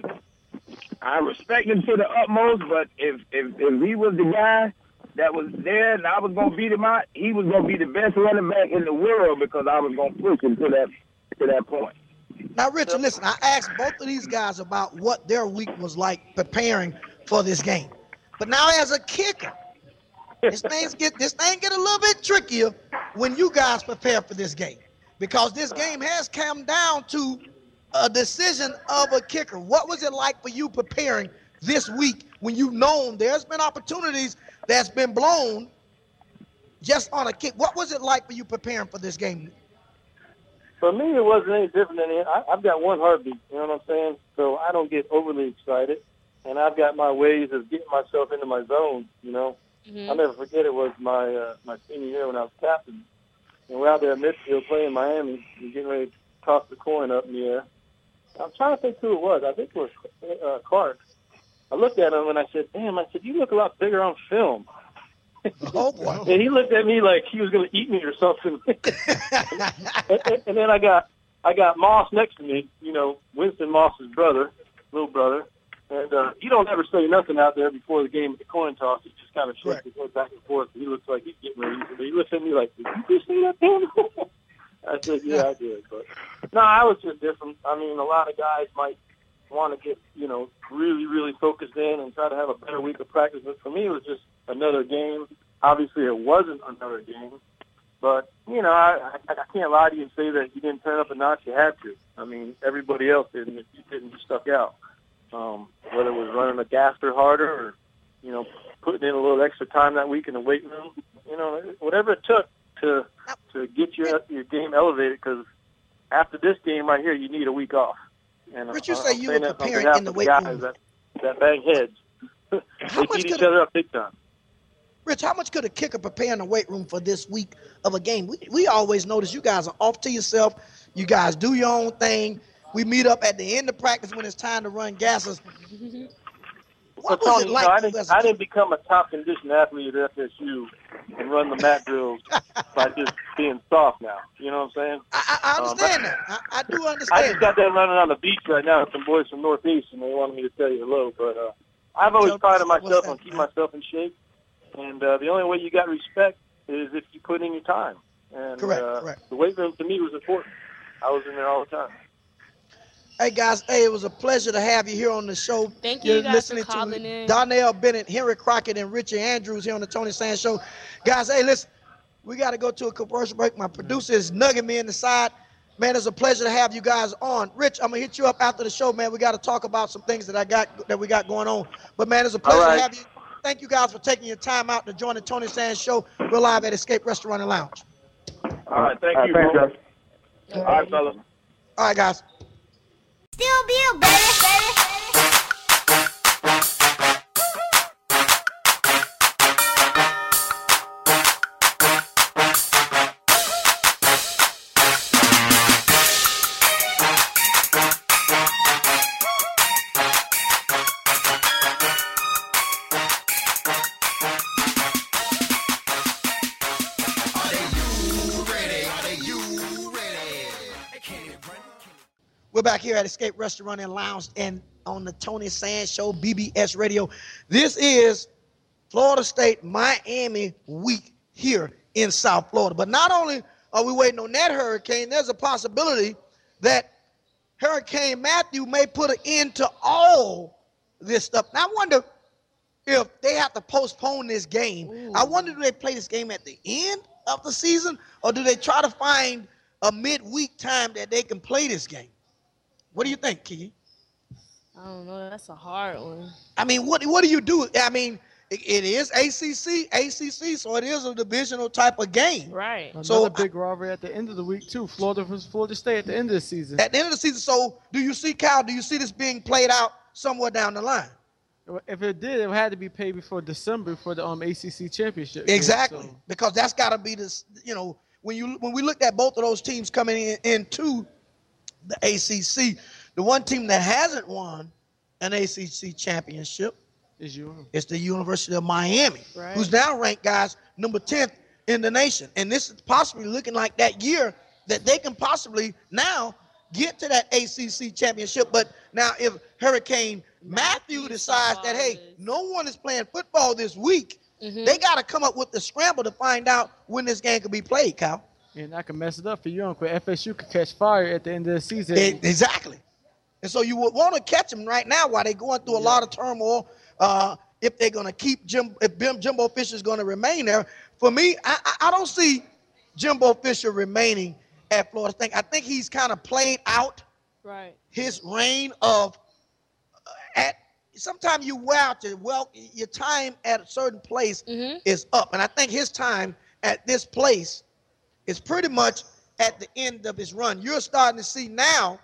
I respect him to the utmost, but if if if he was the guy that was there and I was gonna beat him out, he was gonna be the best running back in the world because I was gonna push him to that to that point. Now, Richard, listen, I asked both of these guys about what their week was like preparing for this game. But now as a kicker, this thing's get this thing get a little bit trickier when you guys prepare for this game. Because this game has come down to a decision of a kicker. What was it like for you preparing this week when you've known there's been opportunities that's been blown just on a kick? What was it like for you preparing for this game? For me, it wasn't any different than it. I, I've got one heartbeat, you know what I'm saying? So I don't get overly excited, and I've got my ways of getting myself into my zone, you know. Mhm. I'll never forget it was my uh, my senior year when I was captain, and we're out there at midfield playing Miami and getting ready to toss the coin up in the air. I'm trying to think who it was. I think it was uh, Clark. I looked at him and I said, damn, I said, you look a lot bigger on film. Oh, boy. And he looked at me like he was going to eat me or something. and, and, and then I got I got Moss next to me, you know, Winston Moss's brother, little brother. And uh, he don't ever say nothing out there before the game at the coin toss. He just kind of shakes Right. his head back and forth. He looks like he's getting ready. But he looks at me like, did you just say that, Dan? I said, yeah, I did. But no, I was just different. I mean, a lot of guys might want to get, you know, really, really focused in and try to have a better week of practice. But for me, it was just another game. Obviously, it wasn't another game. But, you know, I, I, I can't lie to you and say that you didn't turn up a notch. You had to. I mean, everybody else didn't. If you didn't, you stuck out. Um, whether it was running a gaster harder or, you know, putting in a little extra time that week in the weight room, you know, whatever it took to to get your your game elevated. Because after this game right here, you need a week off. And Rich, you uh, say I'm you saying were that on preparing behalf in the of weight guys room. That, that bang heads. How They much beat each could other up big time. Rich, how much could a kicker prepare in the weight room for this week of a game? We, we always notice you guys are off to yourself. You guys do your own thing. We meet up at the end of practice when it's time to run gases. What so, was Tony, it like you know, I for you didn't, as a I kicker? didn't become a top conditioned athlete at F S U and run the mat drills by just being soft now. You know what I'm saying? I, I I understand Um, that. I, I do I understand just got done running on the beach right now with some boys from Northeast, and they wanted me to tell you hello. But uh, I've always Tell- prided what's myself that, on keeping man? myself in shape. And uh, the only way you got respect is if you put in your time. And Correct, uh, correct. the weight room to me was important. I was in there all the time. Hey, guys, hey, it was a pleasure to have you here on the show. Thank you You're guys for listening calling to in. Donnell Bennett, Henry Crockett, and Richard Andrews here on the Tony Sands Show. Guys, hey, listen, we got to go to a commercial break. My producer is nugging me in the side. Man, it's a pleasure to have you guys on. Rich, I'm going to hit you up after the show, man. We got to talk about some things that I got that we got going on. But, man, it's a pleasure All right. to have you. Thank you guys for taking your time out to join the Tony Sands Show. We're live at Escape Restaurant and Lounge. All right, thank All right, you, thanks, bro. guys. All right, fellas. All right, guys. Still Bill, baby, baby. We're back here at Escape Restaurant and Lounge and on the Tony Sands Show, B B S Radio. This is Florida State Miami week here in South Florida. But not only are we waiting on that hurricane, there's a possibility that Hurricane Matthew may put an end to all this stuff. Now, I wonder if they have to postpone this game. Ooh. I wonder, do they play this game at the end of the season, or do they try to find a midweek time that they can play this game? What do you think, Kiki? I don't know. That's a hard one. I mean, what what do you do? I mean, it, it is A C C, A C C, so it is a divisional type of game. Right. Another so big rivalry at the end of the week too. Florida versus Florida State at the end of the season. At the end of the season. So, do you see, Kyle? Do you see this being played out somewhere down the line? If it did, it had to be paid before December for the um A C C championship. Exactly, so. because that's got to be this. You know, when you when we looked at both of those teams coming in into the A C C, the one team that hasn't won an A C C championship is you. It's the University of Miami, right. who's now ranked, guys, number tenth in the nation, and this is possibly looking like that year that they can possibly now get to that A C C championship. But now, if Hurricane Matthew decides that, hey, no one is playing football this week, mm-hmm. they got to come up with the scramble to find out when this game can be played, Kyle. And I can mess it up for you, Uncle. F S U could catch fire at the end of the season. It, exactly. And so you would want to catch them right now while they're going through a yeah. lot of turmoil. Uh, if they're going to keep Jim, if Jimbo Fisher is going to remain there. For me, I, I don't see Jimbo Fisher remaining at Florida State. I think he's kind of played out right. his reign of uh, at. Sometimes you wear out your well, your time at a certain place mm-hmm. is up, and I think his time at this place is pretty much at the end of his run. You're starting to see now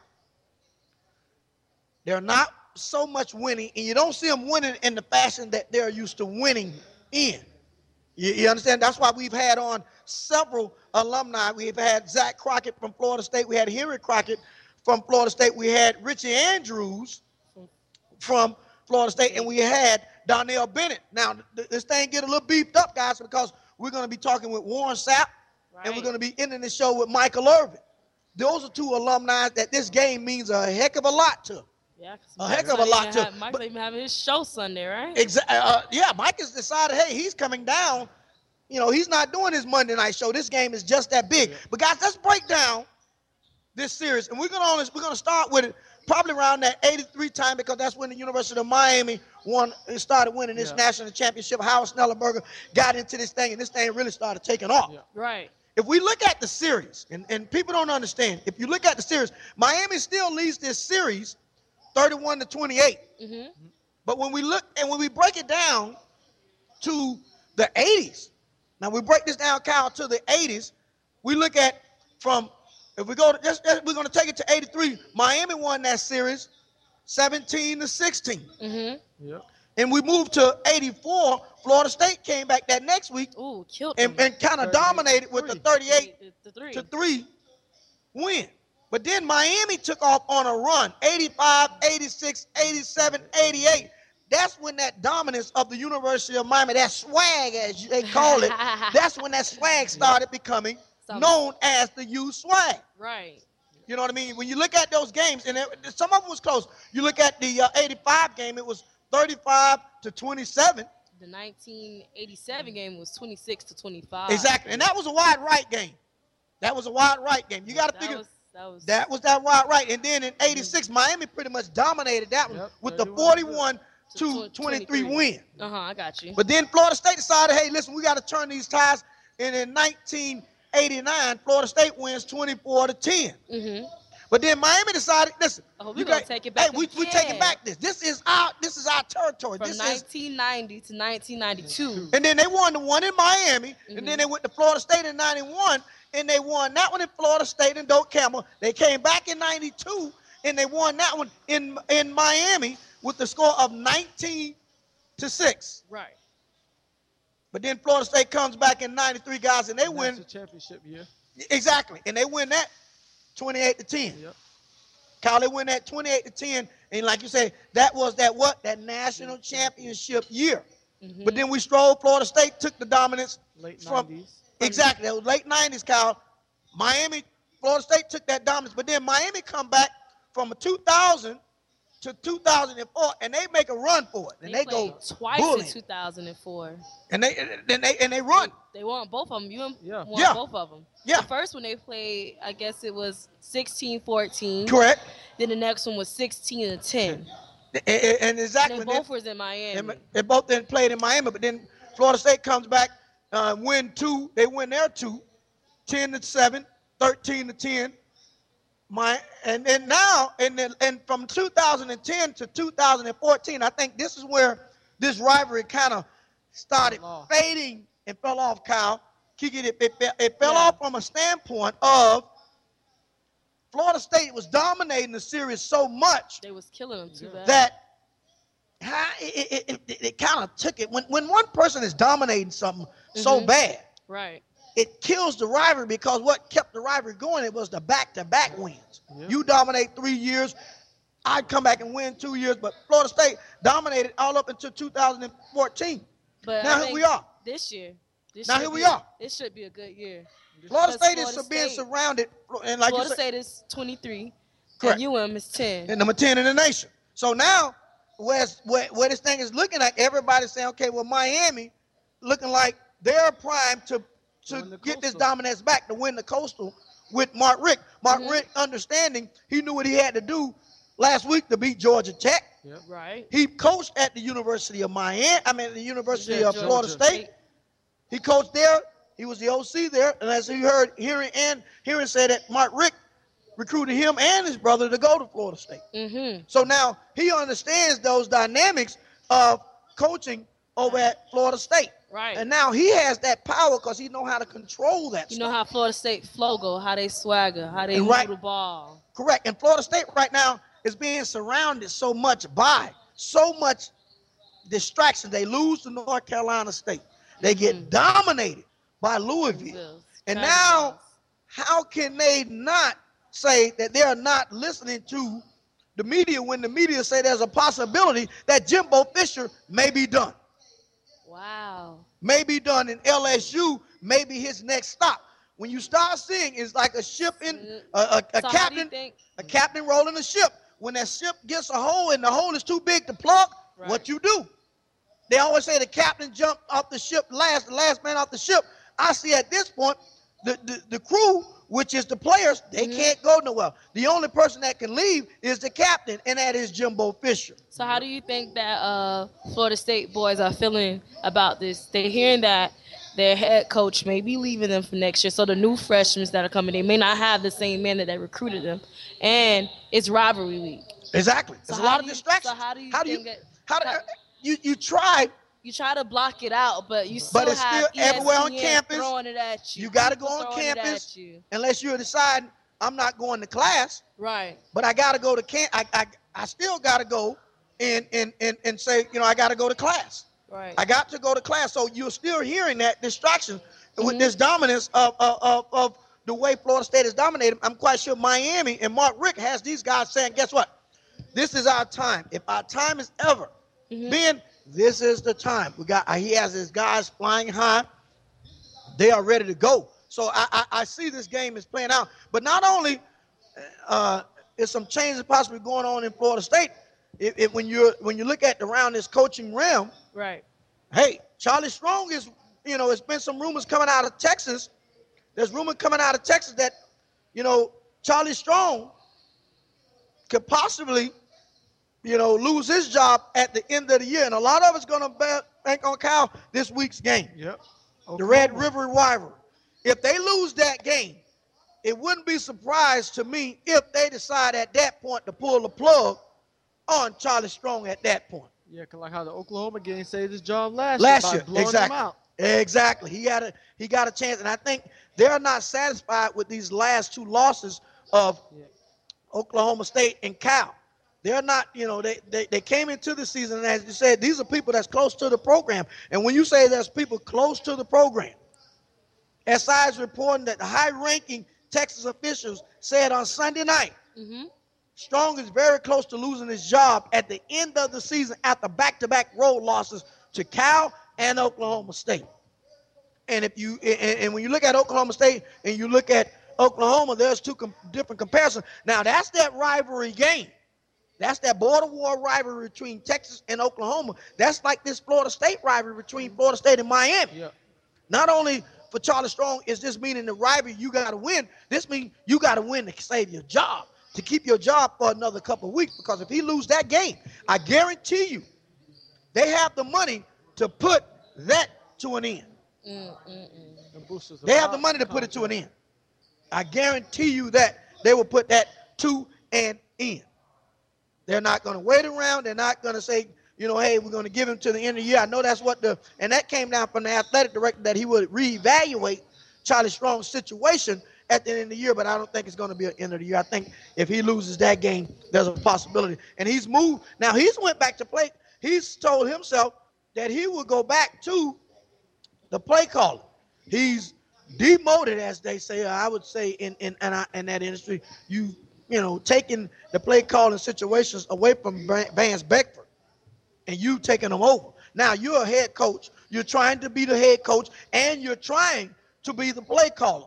they're not so much winning, and you don't see them winning in the fashion that they're used to winning in. You, you understand? That's why we've had on several alumni. We've had Zach Crockett from Florida State. We had Henry Crockett from Florida State. We had Richie Andrews from Florida State, and we had Donnell Bennett. Now, th- this thing get a little beefed up, guys, because we're going to be talking with Warren Sapp, right. and we're going to be ending the show with Michael Irvin. Those are two alumni that this game means a heck of a lot to. Yeah, a heck of a lot to. Have, Mike's but, even having his show Sunday, right? Exactly. Uh, yeah, Mike has decided, hey, he's coming down. You know, he's not doing his Monday night show. This game is just that big. Yeah. But guys, let's break down this series, and we're gonna we're gonna start with it probably around that eighty-three time, because that's when the University of Miami won started winning this yeah. national championship. Howard Snellenberger got into this thing, and this thing really started taking off. Yeah. Right. If we look at the series, and, and people don't understand, if you look at the series, Miami still leads this series thirty-one to twenty-eight. Mm-hmm. But when we look and when we break it down to the eighties, now we break this down, Kyle, to the eighties, we look at from, if we go to, just, we're going to take it to eighty-three, Miami won that series seventeen to sixteen. Mm-hmm. Yep. And we moved to eighty-four, Florida State came back that next week. Ooh, killed and, and kind of dominated with the thirty-eight to three win. But then Miami took off on a run, eighty-five, eighty-six, eighty-seven, eighty-eight. That's when that dominance of the University of Miami, that swag, as they call it, that's when that swag started becoming Something. known as the U swag. Right. You know what I mean? When you look at those games, and it, some of them was close. You look at the uh, eighty-five game, it was thirty-five to twenty-seven. The nineteen eighty-seven game was twenty-six to twenty-five. Exactly, and that was a wide right game. That was a wide right game. You got to figure. Was, That was, that was that wide right. And then in eighty-six, Miami pretty much dominated that one yep, with the forty-one to twenty-three win. Uh-huh, I got you. But then Florida State decided, hey, listen, we got to turn these ties. And in nineteen eighty-nine, Florida State wins twenty-four to ten. Mm-hmm. But then Miami decided, listen, oh, we're going to take it back. Hey, we, we're taking back this. This is our this is our territory. From this nineteen ninety is, to nineteen ninety-two. And then they won the one in Miami. Mm-hmm. And then they went to Florida State in ninety-one. And they won that one in Florida State and Doak Campbell. They came back in ninety-two, and they won that one in, in Miami with the score of nineteen to six. Right. But then Florida State comes back in ninety-three, guys, and they and win. That's a championship year. Exactly. And they win that twenty-eight to ten. Yep. Kyle, they win that twenty-eight to ten. And like you say, that was that what? That national championship year. Mm-hmm. But then we strolled. Florida State took the dominance. Late from nineties. Exactly. That was late nineties, Kyle. Miami, Florida State took that dominance. But then Miami come back from a two thousand to two thousand four, and they make a run for it, and They they, go played twice bullying. in two thousand four. and they and they and they run. They won both of them. You Yeah. won Yeah. both of them. Yeah. The first one they played, I guess it was sixteen fourteen. Correct. Then the next one was sixteen to ten. And, and- and exactly. And they both was in Miami. And they both then played in Miami, but then Florida State comes back, uh, win two. They win their two, ten to seven, thirteen to ten. My and then now and then and from two thousand ten to two thousand fourteen, I think this is where this rivalry kind of started fading and fell off. Kyle, Kiki, it, it, it fell Yeah. off from a standpoint of Florida State was dominating the series so much They was killing them too bad. that how- it, it, it, it, it kind of took it. When, when one person is dominating something so Mhm. bad, Right. it kills the rivalry, because what kept the rivalry going, it was the back-to-back wins. Yeah. You dominate three years, I'd come back and win two years, but Florida State dominated all up until two thousand fourteen. But Now I here think we are. This year. This Now should here we be- are. It should be a good year. Florida Because State is Florida being State- surrounded, and like Florida you said, State is twenty-three. Correct. And U M is ten. and number ten in the nation. So now, where's, where, where this thing is looking like, everybody's saying, okay, well, Miami looking like they're primed to, to Win the get this Coastal. dominance back, to win the Coastal with Mark Rick. Mark Mhm. Rick, understanding, he knew what he had to do last week to beat Georgia Tech. Right. He coached at the University of Miami, I mean, the University Yeah, of Florida Georgia. State. He coached there. He was the O C there. And as you heard, hearing and hearing say that Mark Rick recruited him and his brother to go to Florida State. Mm-hmm. So now he understands those dynamics of coaching over at Florida State. Right. And now he has that power because he know how to control that You stuff. know how Florida State flow go, how they swagger, how they And move right- the ball. Correct. And Florida State right now is being surrounded so much by so much distraction. They lose to North Carolina State. They get Mhm. dominated by Louisville. Bills. And Travis now, Kelce. how can they not say that they are not listening to the media when the media say there's a possibility that Jimbo Fisher may be done? Wow. May be done in L S U, may be his next stop. When you start seeing, it's like a ship in a, a, a So how do you captain, think? a captain rolling a ship. When that ship gets a hole and the hole is too big to plug, Right. what you do? They always say the captain jumped off the ship last, the last man off the ship. I see at this point, the, the, the crew, which is the players, they Mhm. can't go nowhere. The only person that can leave is the captain, and that is Jimbo Fisher. So how do you think that uh, Florida State boys are feeling about this? They're hearing that their head coach may be leaving them for next year. So the new freshmen that are coming, they may not have the same man that they recruited them. And it's rivalry week. Exactly. So There's a how lot do of you- distractions. So how do you how do think you, it, how do, how- you, you tried, you try to block it out, but you still But it's have still everywhere on E S P N campus. throwing it at you. You gotta People go on throwing it campus. at you. unless you're deciding, I'm not going to class, Right. but I got to go to camp. I, I, I still got to go and, and, and, and say, you know, I got to go to class. Right. I got to go to class. So you're still hearing that distraction with Mhm. this dominance of, of, of, of the way Florida State is dominated. I'm quite sure Miami and Mark Rick has these guys saying, guess what? This is our time. If our time is ever Mhm. being, this is the time. We got. He has his guys flying high. They are ready to go. So I, I, I see this game is playing out. But not only uh, is some changes possibly going on in Florida State, if, if when you when you look at around this coaching realm, Right. hey, Charlie Strong is, you know, there's been some rumors coming out of Texas. There's rumor coming out of Texas that, you know, Charlie Strong could possibly, you know, lose his job at the end of the year. And a lot of it's going to bank on Cal this week's game, Yep. the Red River rivalry. If they lose that game, it wouldn't be surprised to me if they decide at that point to pull the plug on Charlie Strong at that point. Yeah, 'cause like how the Oklahoma game saved his job last, Last year year, by blowing exactly. him out. Exactly. He got a he got a chance, and I think they're not satisfied with these last two losses of Yeah. Oklahoma State and Cal. They're not, you know, they, they they came into the season, and as you said, these are people that's close to the program. And when you say there's people close to the program, S I is reporting that the high-ranking Texas officials said on Sunday night, Mm-hmm. Strong is very close to losing his job at the end of the season after back-to-back road losses to Cal and Oklahoma State. And if you and, and when you look at Oklahoma State and you look at Oklahoma, there's two com- different comparisons. Now that's that rivalry game. That's that border war rivalry between Texas and Oklahoma. That's like this Florida State rivalry between Florida State and Miami. Yeah. Not only for Charlie Strong is this meaning the rivalry you got to win. This means you got to win to save your job, to keep your job for another couple of weeks. Because if he lose that game, I guarantee you, they have the money to put that to an end. Mm, mm, mm. They have the money to put it to an end. I guarantee you that they will put that to an end. They're not going to wait around. They're not going to say, you know, hey, we're going to give him to the end of the year. I know that's what the, and that came down from the athletic director that he would reevaluate Charlie Strong's situation at the end of the year, but I don't think it's going to be at the end of the year. I think if he loses that game, there's a possibility. And he's moved. Now, he's went back to play. He's told himself that he will go back to the play calling. He's demoted, as they say, I would say in, in, in, in that industry, you, you know, taking the play calling situations away from Vance Beckford. And you taking them over. Now you're a head coach. You're trying to be the head coach, and you're trying to be the play caller.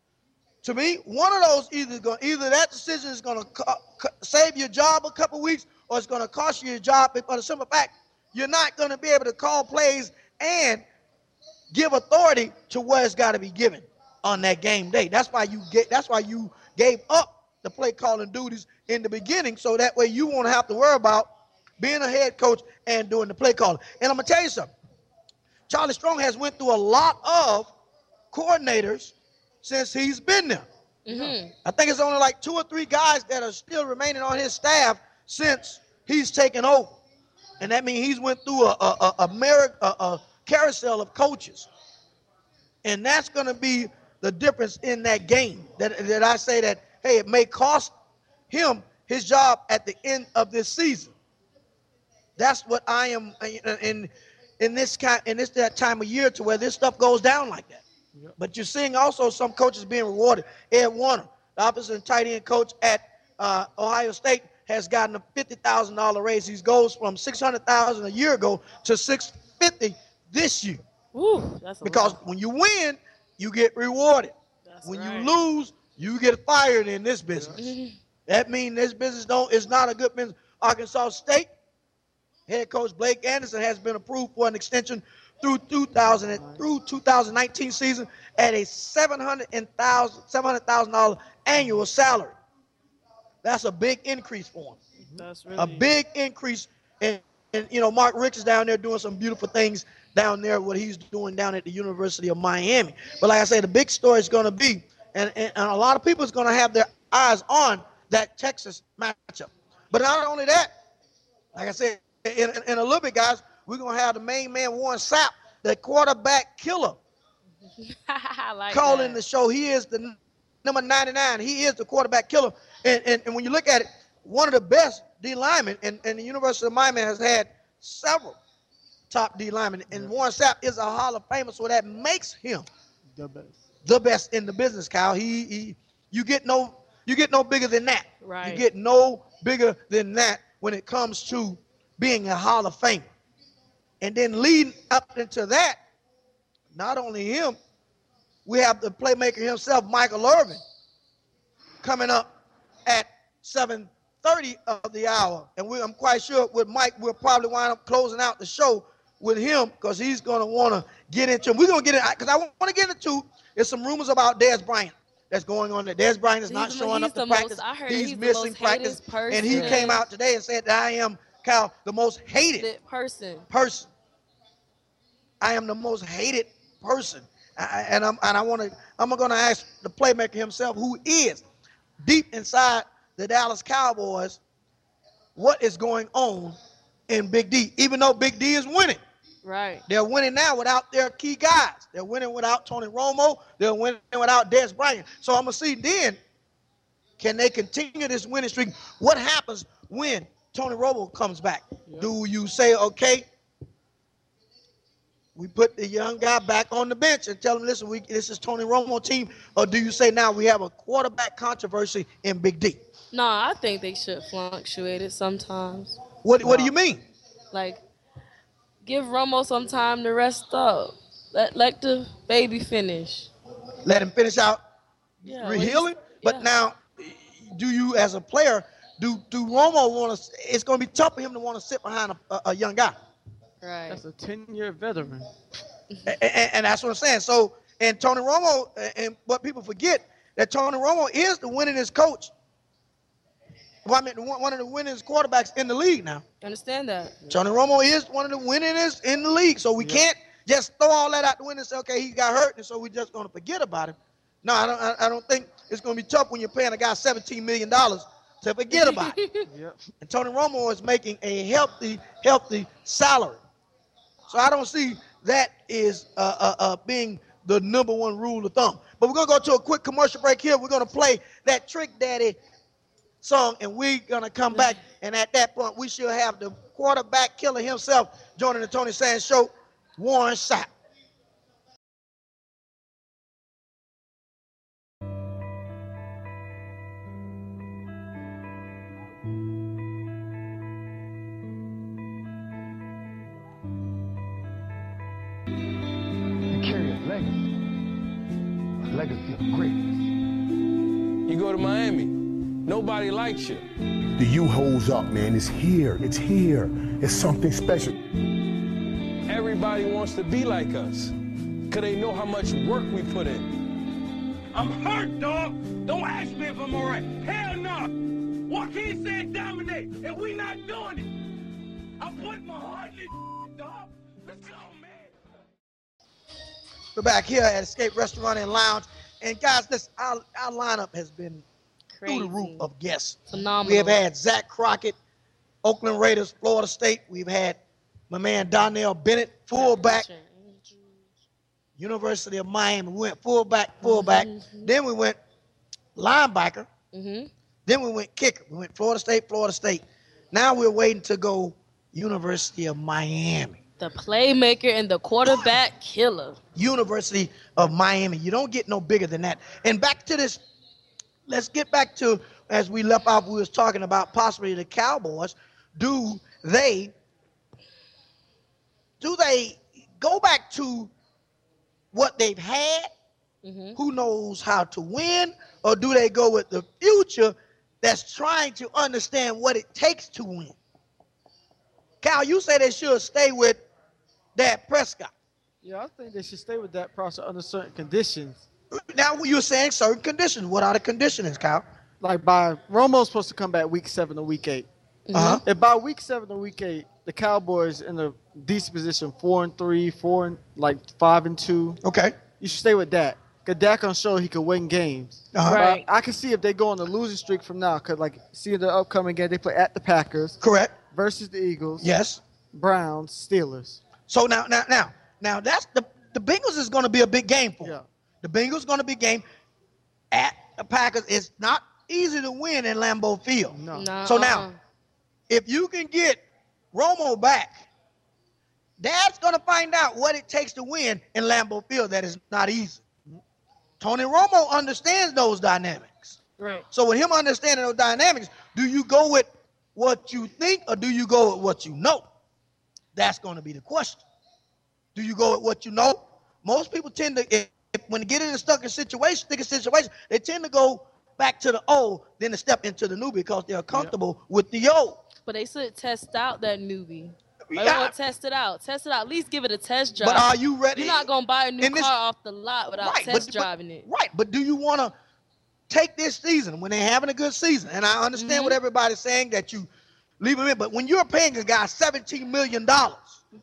To me, one of those either going either that decision is going to co- co- save your job a couple weeks, or it's going to cost you your job. For the simple fact, you're not going to be able to call plays and give authority to where it's got to be given on that game day. That's why you get. That's why you gave up the play calling duties in the beginning, so that way you won't have to worry about being a head coach and doing the play calling. And I'm going to tell you something. Charlie Strong has went through a lot of coordinators since he's been there. Mm-hmm. I think it's only like two or three guys that are still remaining on his staff since he's taken over. And that means he's went through a, a, a, a, a, a carousel of coaches. And that's going to be the difference in that game. That, that I say that, hey, it may cost him his job at the end of this season. That's what I am in in this kind in this that time of year to where this stuff goes down like that. Yep. But you're seeing also some coaches being rewarded. Ed Warner, the offensive and tight end coach at uh, Ohio State, has gotten a fifty thousand dollars raise. He goes from six hundred thousand dollars a year ago to six hundred fifty thousand dollars this year. Ooh, that's a because lot. When you win, you get rewarded. That's when right. you lose, you get fired in this business. Mm-hmm. That means this business don't is not a good business. Arkansas State head coach Blake Anderson has been approved for an extension through two thousand through two thousand nineteen season at a seven hundred thousand dollars annual salary. That's a big increase for him. That's really a big increase. And, and you know, Mark Ricks is down there doing some beautiful things down there, what he's doing down at the University of Miami. But like I say, the big story is going to be, and, and, and a lot of people is going to have their eyes on that Texas matchup. But not only that, like I said, In, in, in a little bit, guys, we're going to have the main man, Warren Sapp, the quarterback killer, like calling that. the show. He is the number ninety-nine. He is the quarterback killer. And, and, and when you look at it, one of the best D linemen, and, and the University of Miami has had several top D linemen. And yeah. Warren Sapp is a Hall of Famer, so that makes him the best, the best in the business, Kyle. He, he you get no you get no bigger than that. Right. You get no bigger than that when it comes to being a Hall of Famer. And then leading up into that, not only him, we have the playmaker himself, Michael Irvin, coming up at seven thirty of the hour. And we, I'm quite sure with Mike, we'll probably wind up closing out the show with him because he's going to want to get into, we're going to get it, because I want to get into, there's some rumors about Dez Bryant that's going on there. Dez Bryant is he's not the, showing up to most, practice. I heard he's, he's missing practice. And he came out today and said that I am, Kyle, the most hated person. person. I am the most hated person. I, and I'm and I want to I'm going to ask the playmaker himself, who is deep inside the Dallas Cowboys, what is going on in Big D, even though Big D is winning. Right. They're winning now without their key guys. They're winning without Tony Romo. They're winning without Dez Bryant. So I'm going to see then, can they continue this winning streak? What happens when Tony Romo comes back? Yep. Do you say, okay, we put the young guy back on the bench and tell him, listen, we, this is Tony Romo team? Or do you say now we have a quarterback controversy in Big D? No, I think they should fluctuate it sometimes. What What do you mean? Like, give Romo some time to rest up. Let let the baby finish. Let him finish out yeah, healing? Yeah. But now, do you as a player, do do Romo want to? It's going to be tough for him to want to sit behind a, a, a young guy. Right. That's a ten-year veteran. and, and, and that's what I'm saying. So, and Tony Romo, and what people forget, that Tony Romo is the winningest coach. Well, I mean, one of the winningest quarterbacks in the league now. Understand that. Tony Romo is one of the winningest in the league. So we yep. can't just throw all that out the window and say, okay, he got hurt, and so we're just going to forget about him. No, I don't. I, I don't think it's going to be tough when you're paying a guy seventeen million dollars to forget about it. Yep. And Tony Romo is making a healthy, healthy salary. So I don't see that is uh, uh, uh, being the number one rule of thumb. But we're going to go to a quick commercial break here. We're going to play that Trick Daddy song, and we're going to come back. And at that point, we should have the quarterback killer himself joining the Tony Sands Show, Warren Sapp. Legacy of greatness. You go to Miami, nobody likes you. The U holds up, man. It's here. It's here. It's something special. Everybody wants to be like us, because they know how much work we put in. I'm hurt, dog. Don't ask me if I'm all right. Hell no. Joaquin said dominate, and we not doing it. I'm putting my heart in it, dog. Let's go, man. We're back here at Escape Restaurant and Lounge. And guys, this our, our lineup has been Crazy. through the roof of guests. Phenomenal. We have had Zach Crockett, Oakland Raiders, Florida State. We've had my man Donnell Bennett, fullback, University of Miami. We went fullback, fullback. Mm-hmm. Then we went linebacker. Mm-hmm. Then we went kicker. We went Florida State, Florida State. Now we're waiting to go University of Miami. The playmaker and the quarterback killer. University of Miami. You don't get no bigger than that. And back to this, let's get back to, as we left off, we was talking about possibly the Cowboys. Do they, do they go back to what they've had? Mm-hmm. Who knows how to win? Or do they go with the future that's trying to understand what it takes to win? Cal, you say they should stay with Dak Prescott. Yeah, I think they should stay with that process under certain conditions. Now, you're saying certain conditions. What are the conditions, Kyle? Like by Romo's supposed to come back week seven or week eight. Uh-huh. If by week seven or week eight, the Cowboys in a decent position, four and three, four and like five and two. Okay. You should stay with Dak. Cause Dak on show he could win games. Uh-huh. Right. I, I can see if they go on a losing streak from now. Cause like see the upcoming game they play at the Packers. Correct. Versus the Eagles. Yes. Browns, Steelers. So now, now, now, now that's the the Bengals is going to be a big game for them. Yeah. The Bengals going to be a game at the Packers. It's not easy to win in Lambeau Field. No. No. So now, if you can get Romo back, Dad's going to find out what it takes to win in Lambeau Field. That is not easy. Tony Romo understands those dynamics. Right. So with him understanding those dynamics, do you go with what you think or do you go with what you know? That's going to be the question. Do you go with what you know? Most people tend to, if, if, when they get in a stuck in situation, sticky situation, they tend to go back to the old, then to step into the new because they're comfortable yep. with the old. But they should test out that newbie. They Yeah. want to test it out. Test it out. At least give it a test drive. But are you ready? You're not going to buy a new in car this- off the lot without Right, test but- driving but- it. Right, but do you want to take this season when they're having a good season? And I understand Mm-hmm. what everybody's saying that you leave him in, but when you're paying a guy seventeen million dollars,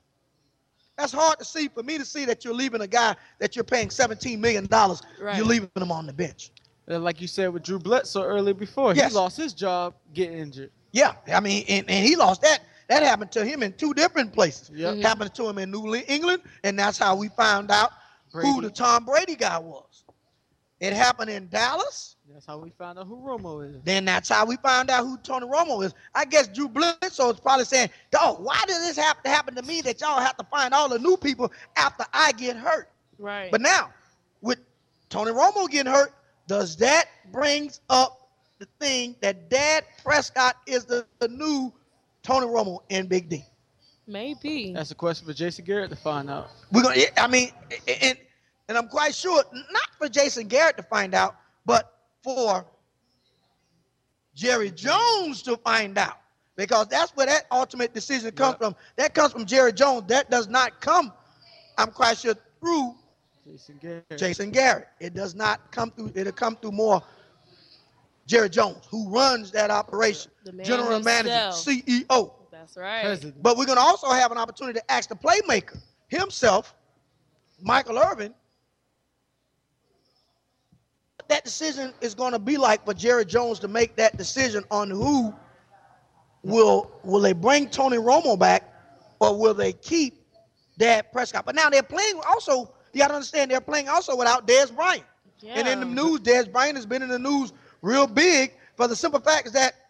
that's hard to see for me to see that you're leaving a guy that you're paying seventeen million dollars, Right. you're leaving him on the bench. And like you said with Drew Bledsoe earlier before, Yes. he lost his job getting injured. Yeah, I mean, and, and he lost that. That happened to him in two different places. Yep. Mhm. Happened to him in New England, and that's how we found out who Brady. the Tom Brady guy was. It happened in Dallas. That's how we found out who Romo is. Then that's how we found out who Tony Romo is. I guess Drew Bledsoe is probably saying, dog, why does this have to happen to me that y'all have to find all the new people after I get hurt? Right. But now, with Tony Romo getting hurt, does that brings up the thing that Dak Prescott is the, the new Tony Romo in Big D? Maybe. That's a question for Jason Garrett to find out. We're gonna. I mean, and and I'm quite sure not for Jason Garrett to find out, but for Jerry Jones to find out, because that's where that ultimate decision comes yep. from. That comes from Jerry Jones. That does not come, I'm quite sure, through Jason Garrett. Jason Garrett. It does not come through. It'll come through more Jerry Jones, who runs that operation, general himself. manager, C E O. That's right. President. But we're going to also have an opportunity to ask the playmaker himself, Michael Irvin, what that decision is going to be like for Jerry Jones to make that decision on who will will they bring Tony Romo back, or will they keep Dak Prescott. But now they're playing also, you got to understand, they're playing also without Dez Bryant. Yeah. And in the news, Dez Bryant has been in the news real big for the simple fact is that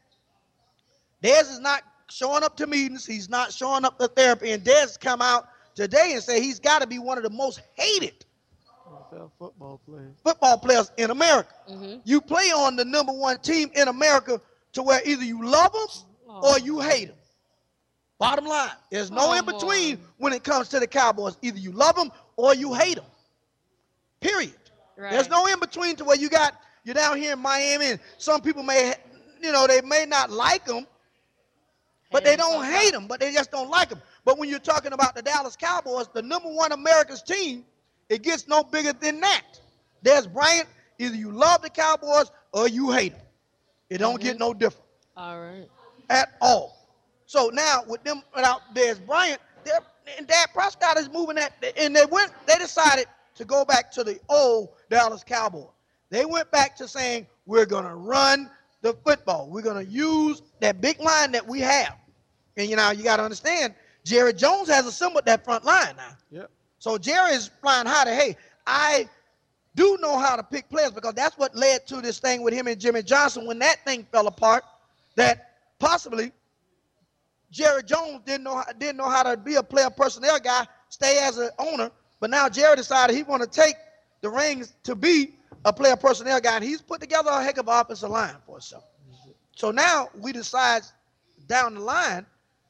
Dez is not showing up to meetings. He's not showing up to therapy. And Dez has come out today and say he's got to be one of the most hated football players football players in America. Mm-hmm. You play on the number one team in America to where either you love them oh. or you hate them. Bottom line, there's no oh, in between boy. when it comes to the Cowboys. Either you love them or you hate them. Period. Right. There's no in between to where you got, you're down here in Miami, and some people may, you know, they may not like them, but hate they don't hate hate them, but they just don't like them. But when you're talking about the Dallas Cowboys, the number one America's team, it gets no bigger than that. There's Bryant, either you love the Cowboys or you hate them. It don't mm-hmm. get no different. All right. At all. So now with them without Dez Bryant, and Dak Prescott is moving that, and they went. They decided to go back to the old Dallas Cowboys. They went back to saying we're gonna run the football. We're gonna use that big line that we have. And you know you got to understand, Jerry Jones has assembled that front line now. Yep. So Jerry is flying high to hey, I do know how to pick players, because that's what led to this thing with him and Jimmy Johnson when that thing fell apart. That possibly Jerry Jones didn't know didn't know how to be a player personnel guy, stay as an owner, but now Jerry decided he want to take the reins to be a player personnel guy, and he's put together a heck of an offensive line for himself. So now we decide down the line,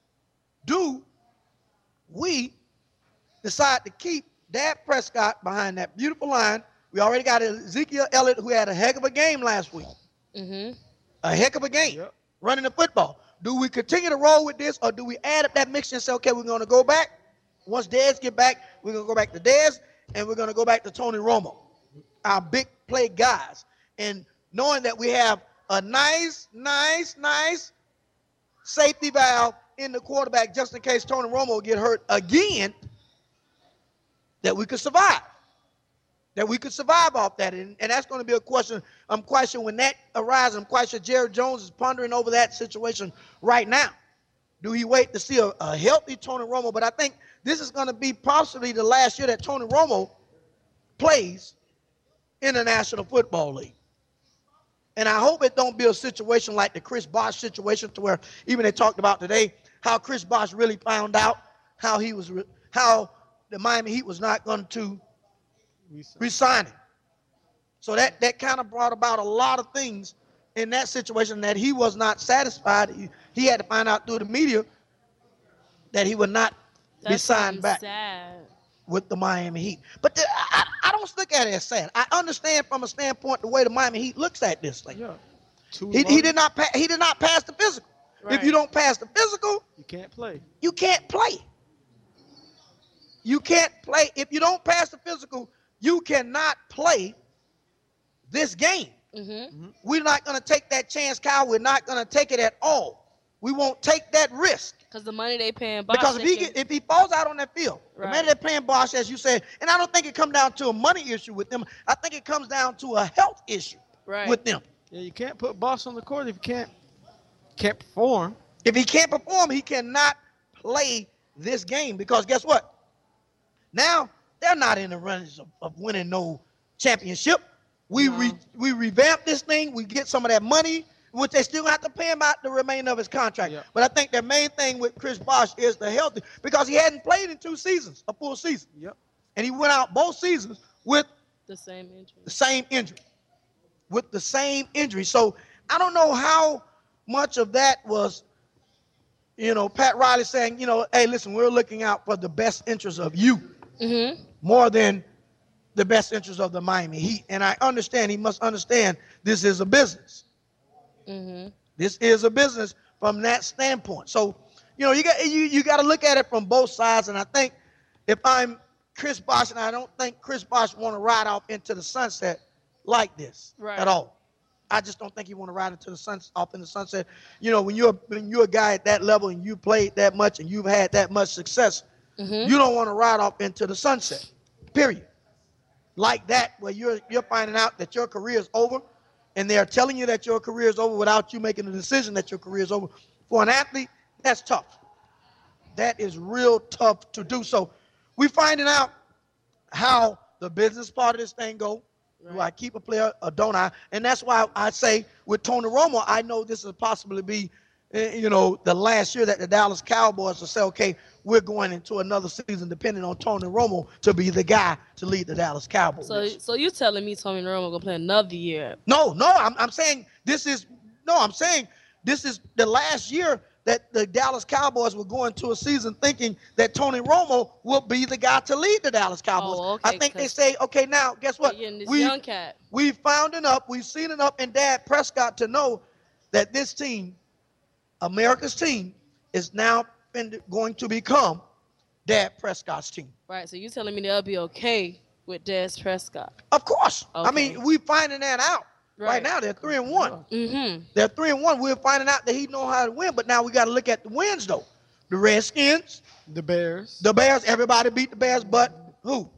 do we decide to keep Dak Prescott behind that beautiful line? We already got Ezekiel Elliott, who had a heck of a game last week. Mm-hmm. A heck of a game yep. running the football. Do we continue to roll with this, or do we add up that mixture and say, okay, we're going to go back? Once Dez get back, we're going to go back to Dez, and we're going to go back to Tony Romo, our big play guys. And knowing that we have a nice, nice, nice safety valve in the quarterback just in case Tony Romo get hurt again, that we could survive. That we could survive off that. And, and that's going to be a question. I'm quite sure when that arises, I'm quite sure Jerry Jones is pondering over that situation right now. Do he wait to see a, a healthy Tony Romo? But I think this is going to be possibly the last year that Tony Romo plays in the National Football League. And I hope it don't be a situation like the Chris Bosh situation, to where even they talked about today how Chris Bosh really found out how he was, how the Miami Heat was not going to resign him. So that, that kind of brought about a lot of things in that situation, that he was not satisfied. He, he had to find out through the media that he would not That's be signed back sad. with the Miami Heat. But the, I, I don't look at it as sad. I understand from a standpoint the way the Miami Heat looks at this thing. Yeah. He, he did not pa- he did not pass the physical. Right. If you don't pass the physical, you can't play. You can't play. You can't play. If you don't pass the physical, you cannot play this game. Mm-hmm. Mm-hmm. We're not going to take that chance, Kyle. We're not going to take it at all. We won't take that risk. Because the money they paying Bosh. Because if he get, if he falls out on that field, right. the money they're paying Bosh, as you said, and I don't think it comes down to a money issue with them. I think it comes down to a health issue right. with them. Yeah, you can't put Bosh on the court if you can't can't perform. If he can't perform, he cannot play this game, because guess what? Now they're not in the runs of, of winning no championship. We no. re, we revamp this thing. We get some of that money, which they still have to pay him out the remainder of his contract. Yep. But I think the main thing with Chris Bosh is the healthy, because he hadn't played in two seasons, a full season. Yep. And he went out both seasons with the same injury. The same injury. With the same injury. So I don't know how much of that was, you know, Pat Riley saying, you know, hey, listen, we're looking out for the best interests of you mm-hmm. more than the best interests of the Miami Heat. And I understand, he must understand this is a business. Mm-hmm. This is a business from that standpoint. So, you know, you got you, you got to look at it from both sides. And I think if I'm Chris Bosh, and I don't think Chris Bosh want to ride off into the sunset like this right. at all. I just don't think he want to ride into the sun off in the sunset. You know, when you're when you're a guy at that level and you played that much and you've had that much success, mm-hmm. you don't want to ride off into the sunset. Period. Like that, where you're you're finding out that your career is over, and they're telling you that your career is over without you making the decision that your career is over. For an athlete, that's tough. That is real tough to do. So we're finding out how the business part of this thing go. Right. Do I keep a player or don't I? And that's why I say with Tony Romo, I know this will possibly be, you know, the last year that the Dallas Cowboys will say, okay, we're going into another season depending on Tony Romo to be the guy to lead the Dallas Cowboys. So, so you telling me Tony Romo gonna play another year? No, no, I'm, I'm saying this is no, I'm saying this is the last year that the Dallas Cowboys were going to a season thinking that Tony Romo will be the guy to lead the Dallas Cowboys. Oh, okay, I think they say, okay, now guess what? We young cat. We found enough, we've seen enough in Dak Prescott to know that this team, America's team, is now going to become Dak Prescott's team. Right. So you telling me they'll be okay with Dak Prescott? Of course. Okay. I mean, we're finding that out. Right. right now, they're three and one. Mm-hmm. They're three and one. We're finding out that he knows how to win, but now we got to look at the wins though. The Redskins, the Bears, the Bears. Everybody beat the Bears, but who?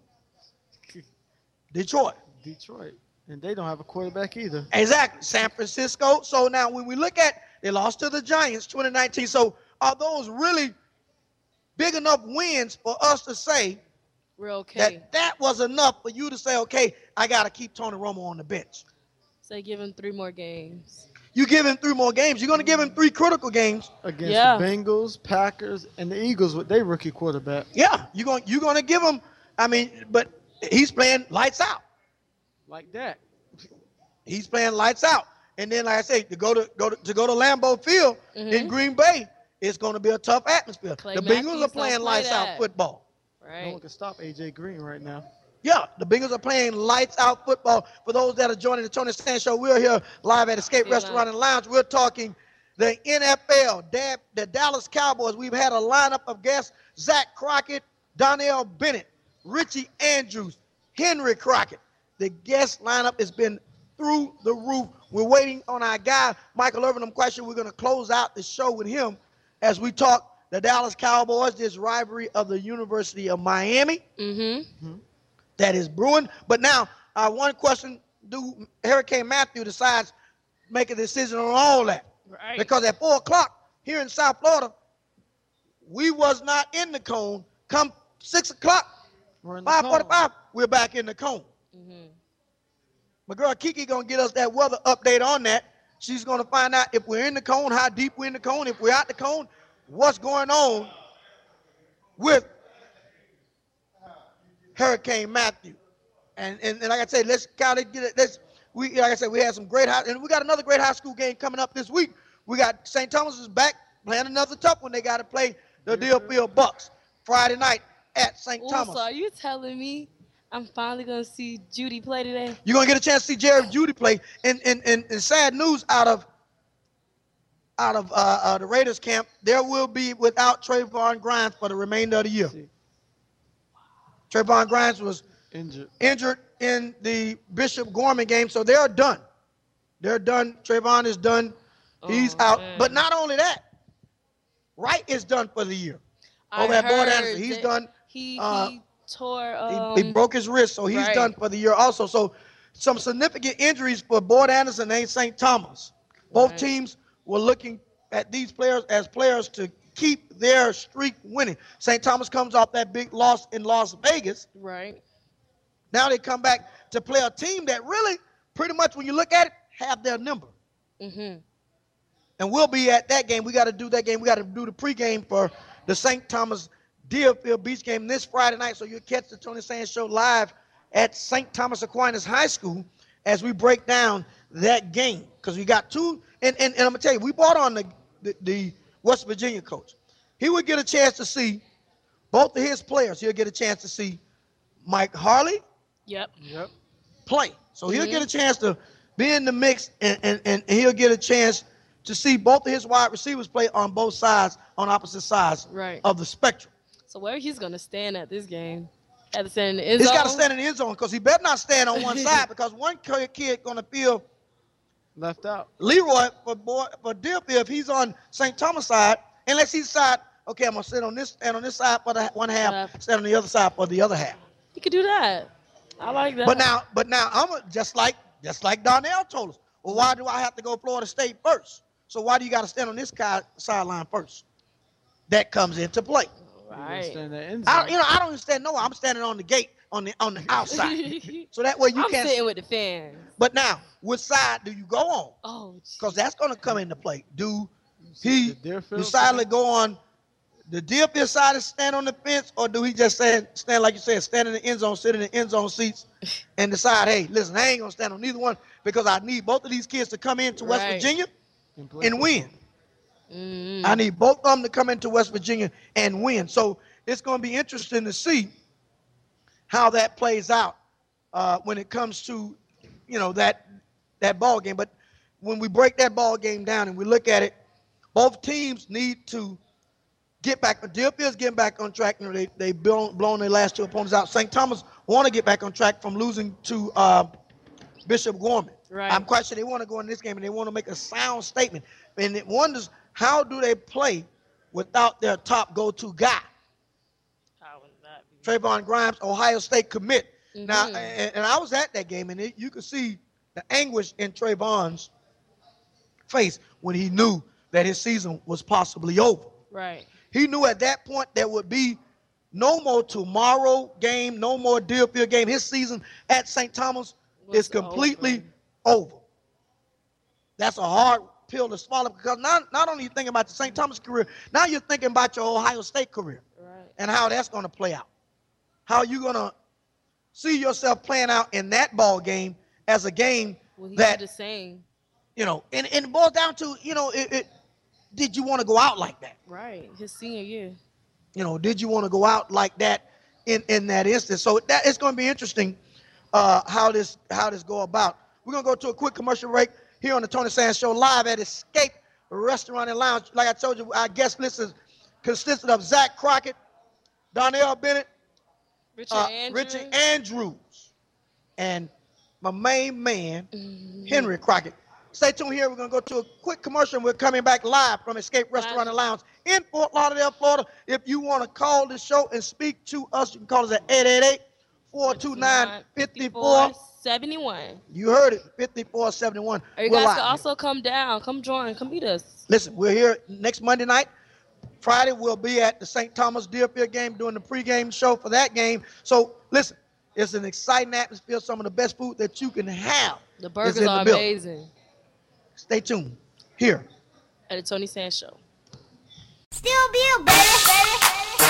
Detroit. Detroit, and they don't have a quarterback either. Exactly. San Francisco. So now when we look at, they lost to the Giants twenty nineteen. So are those really big enough wins for us to say we're okay? That that was enough for you to say, okay, I got to keep Tony Romo on the bench. Say give him three more games. You give him three more games. You're going to give him three critical games against yeah. the Bengals, Packers, and the Eagles with their rookie quarterback. Yeah, you're going you're going to give him. I mean, but he's playing lights out. Like that. He's playing lights out. And then, like I say, to go to go to, to go to Lambeau Field mm-hmm. in Green Bay, it's going to be a tough atmosphere. Clay the Matthews Bengals are playing play lights that. out football. Right. No one can stop A J Green right now. Yeah, the Bengals are playing lights out football. For those that are joining the Tony Sand Show, we're here live at Escape yeah, Restaurant and Lounge. We're talking the N F L, the Dallas Cowboys. We've had a lineup of guests: Zach Crockett, Donnell Bennett, Richie Andrews, Henry Crockett. The guest lineup has been through the roof. We're waiting on our guy, Michael Irvin. I'm quite sure we're going to close out the show with him as we talk the Dallas Cowboys, this rivalry of the University of Miami. Mm-hmm. Mm-hmm. That is brewing. But now, uh, one question, do Hurricane Matthew decides make a decision on all that? Right. Because at four o'clock here in South Florida, we was not in the cone. Come six o'clock, five forty-five, we're back in the cone. Mm-hmm. My girl Kiki going to get us that weather update on that. She's going to find out if we're in the cone, how deep we're in the cone, if we're out the cone, what's going on with Hurricane Matthew. And, and and like I said, let's kind of get it. Let's we like I said, we had some great high, and we got another great high school game coming up this week. We got Saint Thomas is back playing another tough one. They got to play the Deerfield Bucks Friday night at Saint Thomas. So are you telling me I'm finally gonna see Judy play today? You're gonna get a chance to see Jared Judy play. And and and, and sad news out of out of uh, uh, the Raiders camp, there will be without Trayvon Grimes for the remainder of the year. Trayvon Grimes was injured injured in the Bishop Gorman game, so they're done. They're done. Trayvon is done. He's oh, out. Man. But not only that, Wright is done for the year. I Over at Boyd Anderson, he's done. He, uh, he tore. Um, he, he broke his wrist, so he's right. done for the year also. So some significant injuries for Boyd Anderson and Saint Thomas. Both right. teams were looking at these players as players to keep their streak winning. Saint Thomas comes off that big loss in Las Vegas. Right. Now they come back to play a team that really, pretty much when you look at it, have their number. Mm-hmm. And we'll be at that game. We got to do that game. We got to do the pregame for the Saint Thomas Deerfield Beach game this Friday night. So you'll catch the Tony Sands Show live at Saint Thomas Aquinas High School as we break down that game. Because we got two, and, and, and I'm going to tell you, we brought on the, the, the West Virginia coach. He would get a chance to see both of his players. He'll get a chance to see Mike Harley yep. play. So mm-hmm. he'll get a chance to be in the mix, and, and, and he'll get a chance to see both of his wide receivers play on both sides, on opposite sides right. of the spectrum. So where he's going to stand at this game? At the stand in the end zone? He's got to stand in the end zone because he better not stand on one side because one kid going to feel left out. Leroy, for boy, for Deerfield, if he's on Saint Thomas side, unless he's side, okay, I'm going to sit on this and on this side for the one half, uh, stand on the other side for the other half. He could do that. I like that. But now, but now I'm a, just like just like Darnell told us. Well, why do I have to go Florida State first? So why do you got to stand on this sideline first? That comes into play. Right. I, you know, I don't understand. No, I'm standing on the gate on the on the outside, so that way you I'm can't. I'm sitting with the fans. But now, which side do you go on? Oh, because that's going to come into play. Do he decidedly go on the Deerfield side and stand on the fence, or do he just stand, stand like you said, stand in the end zone, sit in the end zone seats, and decide, hey, listen, I ain't gonna stand on neither one because I need both of these kids to come into West right. Virginia and win. Mm. I need both of them to come into West Virginia and win. So it's going to be interesting to see how that plays out uh, when it comes to, you know, that that ball game. But when we break that ball game down and we look at it, both teams need to get back. Deerfield's getting back on track. You know, they they blown, blown their last two opponents out. Saint Thomas want to get back on track from losing to uh, Bishop Gorman. Right. I'm quite sure they want to go in this game and they want to make a sound statement. And it wonders, how do they play without their top go-to guy? How would that be? Trayvon Grimes, Ohio State commit. Mm-hmm. Now, and, and I was at that game, and it, you could see the anguish in Trayvon's face when he knew that his season was possibly over. Right. He knew at that point there would be no more tomorrow game, no more Deerfield game. His season at Saint Thomas was is completely over. over. That's a hard pill to swallow because not, not only you thinking about the Saint Thomas career, now you're thinking about your Ohio State career right. and how that's going to play out. How you going to see yourself playing out in that ball game as a game well, that, the same. you know, and, and it boils down to, you know, it, it, did you want to go out like that? Right, his senior year. You know, did you want to go out like that in, in that instance? So that it's going to be interesting uh, how this how this go about. We're going to go to a quick commercial break here on the Tony Sands Show live at Escape Restaurant and Lounge. Like I told you, our guest list is consisted of Zach Crockett, Darnell Bennett, Richard, uh, Andrews. Richard Andrews, and my main man, mm-hmm. Henry Crockett. Stay tuned here. We're going to go to a quick commercial. And we're coming back live from Escape Restaurant and Lounge in Fort Lauderdale, Florida. If you want to call the show and speak to us, you can call us at eight eight eight, four two nine, five four seven one. You heard it, fifty-four seventy-one. Or you we're guys live. can also come down. Come join. Come meet us. Listen, we're here next Monday night. Friday, we'll be at the Saint Thomas Deerfield game doing the pregame show for that game. So, listen, it's an exciting atmosphere. Some of the best food that you can have. The burgers is in are the building. amazing. Stay tuned here at the Tony Sands Show. Still Bill, baby, baby.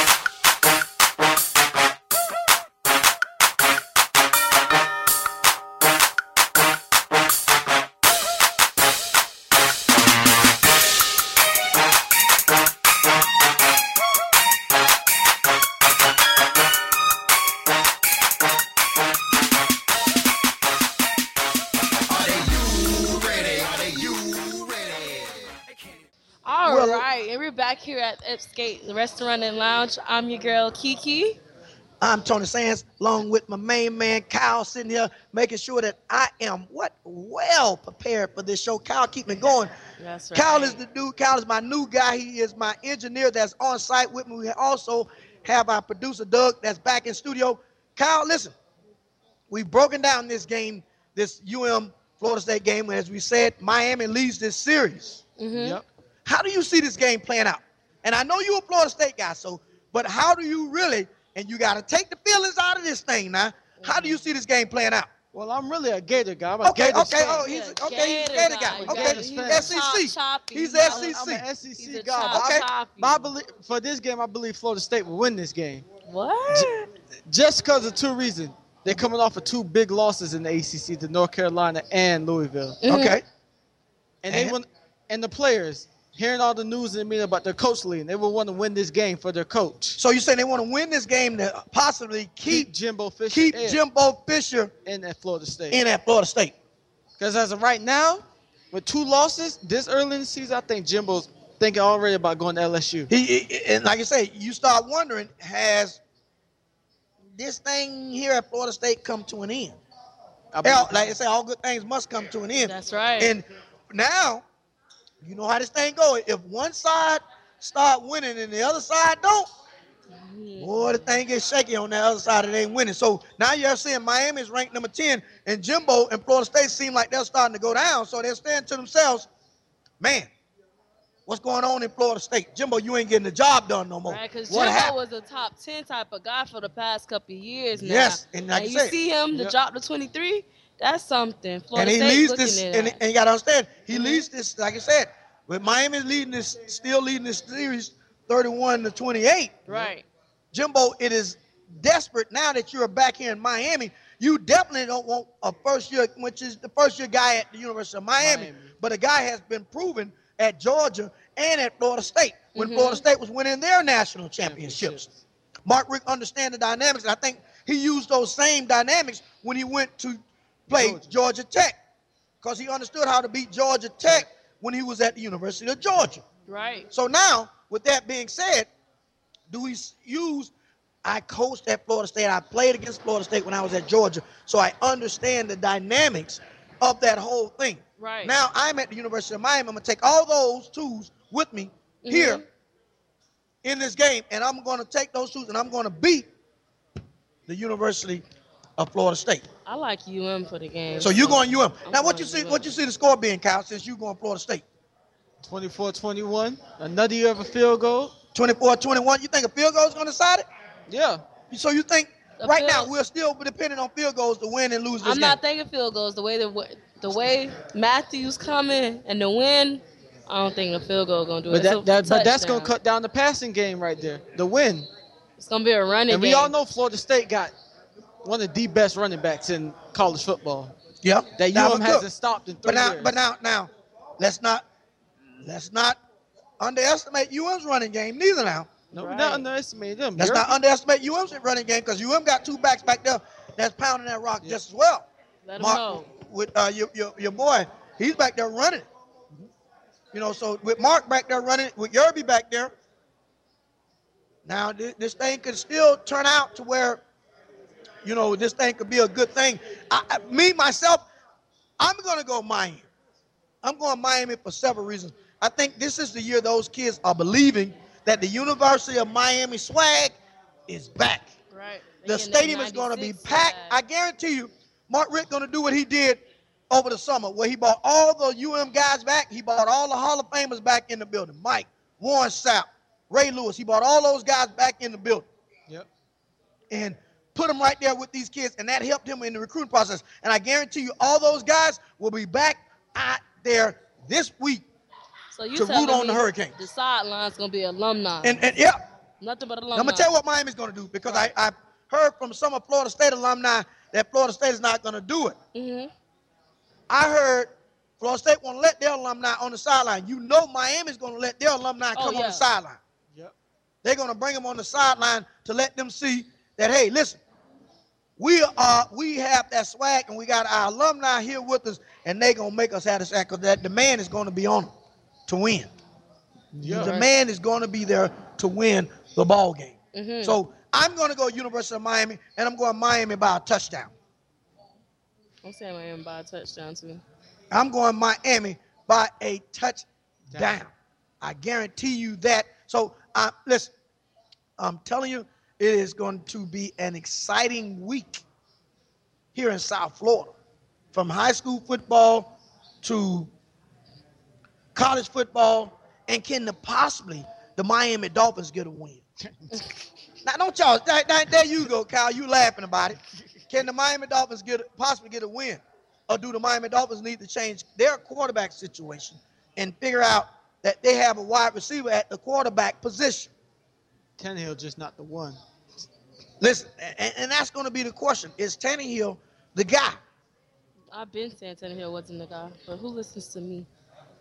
Back here at Escape Restaurant and Lounge. I'm your girl Kiki. I'm Tony Sands, along with my main man Kyle, sitting here making sure that I am what well prepared for this show. Kyle, keep me going. That's right. Kyle is the dude. Kyle is my new guy. He is my engineer that's on site with me. We also have our producer Doug that's back in studio. Kyle, listen, we've broken down this game, this U M Florida State game. As we said, Miami leads this series. Mm-hmm. Yep. How do you see this game playing out? And I know you're a Florida State guy, so, but how do you really, and you got to take the feelings out of this thing now, how do you see this game playing out? Well, I'm really a Gator guy. I'm a okay, Gators okay, fan. oh, he's, Yeah, okay, he's a Gator Gator guy. guy. Okay, Gators he's fan. S E C. Chop, He's choppy. S E C. I'm an S E C He's a guy. chop, Okay. choppy. But I believe, for this game, I believe Florida State will win this game. What? Just because of two reasons. They're coming off of two big losses in the A C C to North Carolina and Louisville. Mm-hmm. Okay. And, And? they want, and the players, hearing all the news in the media about their coach leaving, they will want to win this game for their coach. So you saying they want to win this game to possibly keep, Keep Jimbo Fisher keep in, Jimbo Fisher in at Florida State. in at Florida State? Because as of right now, with two losses this early in the season, I think Jimbo's thinking already about going to L S U. He, he and like I say, you start wondering, has this thing here at Florida State come to an end? Hell, like I say, all good things must come to an end. That's right. And now, you know how this thing goes. If one side start winning and the other side don't, boy, the thing gets shaky on that other side that ain't winning. So now you're seeing Miami is ranked number ten, and Jimbo and Florida State seem like they're starting to go down. So they're saying to themselves, man, what's going on in Florida State? Jimbo, you ain't getting the job done no more. Right, because What Jimbo happened? was a top ten type of guy for the past couple of years now. Yes, and like and you you said, see him to yep. drop to twenty-three, that's something. Florida And he State leads looking this, at and, that. and you got to understand, he Mhm. leads this, like I said, with Miami leading this, still leading this series thirty-one to twenty-eight. Right. Jimbo, it is desperate now that you're back here in Miami. You definitely don't want a first year, which is the first year guy at the University of Miami, Miami. but a guy has been proven at Georgia and at Florida State when Mhm. Florida State was winning their national championships. Mark Rick understands the dynamics, and I think he used those same dynamics when he went to play Georgia. Georgia Tech, because he understood how to beat Georgia Tech when he was at the University of Georgia. Right. So now, with that being said, do we s- use, I coached at Florida State, I played against Florida State when I was at Georgia, so I understand the dynamics of that whole thing. Right. Now I'm at the University of Miami, I'm gonna take all those tools with me Mhm. here in this game, and I'm gonna take those tools and I'm gonna beat the University of Florida State. I like U M for the game. So you going U M. I'm Now what going you see, U M. what you see the score being, Kyle, since you going Florida State? twenty-four twenty-one. Another year of a field goal. twenty-four twenty-one, you think a field goal is gonna decide it? Yeah. So you think A right field- now we're still depending on field goals to win and lose this I'm game? not thinking field goals. The way the the way Matthews coming and the win, I don't think the field goal gonna do But it. that, It's a that but that's gonna touchdown. cut down the passing game right there. The win. It's gonna be a running And game. we all know Florida State got one of the best running backs in college football. Yep. That Now, U M but hasn't look, stopped in three But now, years. but now, now, let's not, let's not underestimate U M's running game neither. Now, no, Right. we're not underestimating them. let's You're- not underestimate U M's running game because U M got two backs back there that's pounding that rock Yeah. just as well. Let 'em Mark, know. with uh, your, your your boy, he's back there running. You know, so with Mark back there running, with Yerby back there, now this, this thing could still turn out to where, you know, this thing could be a good thing. I, I, me myself, I'm gonna go Miami. I'm going Miami for several reasons. I think this is the year those kids are believing that the University of Miami swag is back. Right. They The getting that stadium is going to be ninety-six packed. swag. I guarantee you, Mark Rick going to do what he did over the summer, where he brought all the U M guys back. He brought all the Hall of Famers back in the building. Mike, Warren Sapp, Ray Lewis. He brought all those guys back in the building. Yep. And put them right there with these kids, and that helped him in the recruiting process. And I guarantee you, all those guys will be back out there this week. So you to telling root on me the Hurricanes. The sideline's gonna be alumni. And and yeah, Nothing but alumni. I'm gonna tell you what Miami's gonna do, because I, I heard from some of Florida State alumni that Florida State is not gonna do it. Mm-hmm. I heard Florida State want to let their alumni on the sideline. You know Miami's going to let their alumni Oh, come on yeah. the sideline. Yep. They're going to bring them on the sideline to let them see that, hey, listen, we are we have that swag and we got our alumni here with us, and they're going to make us have this act, because that demand is going to be on them to win. Yeah. The demand is going to be there to win the ball game. Mm-hmm. So I'm going to go University of Miami, and I'm going Miami by a touchdown. I'm saying Miami by a touchdown too. I'm going Miami by a touchdown. I guarantee you that. So, uh, listen, I'm telling you, it is going to be an exciting week here in South Florida. From high school football to college football, and can the possibly the Miami Dolphins get a win? Now, don't y'all, there, there- there you go, Kyle, you laughing about it. Can the Miami Dolphins get possibly get a win? Or do the Miami Dolphins need to change their quarterback situation and figure out that they have a wide receiver at the quarterback position? Tannehill just not the one. Listen, and, and that's going to be the question. Is Tannehill the guy? I've been saying Tannehill wasn't the guy, but who listens to me?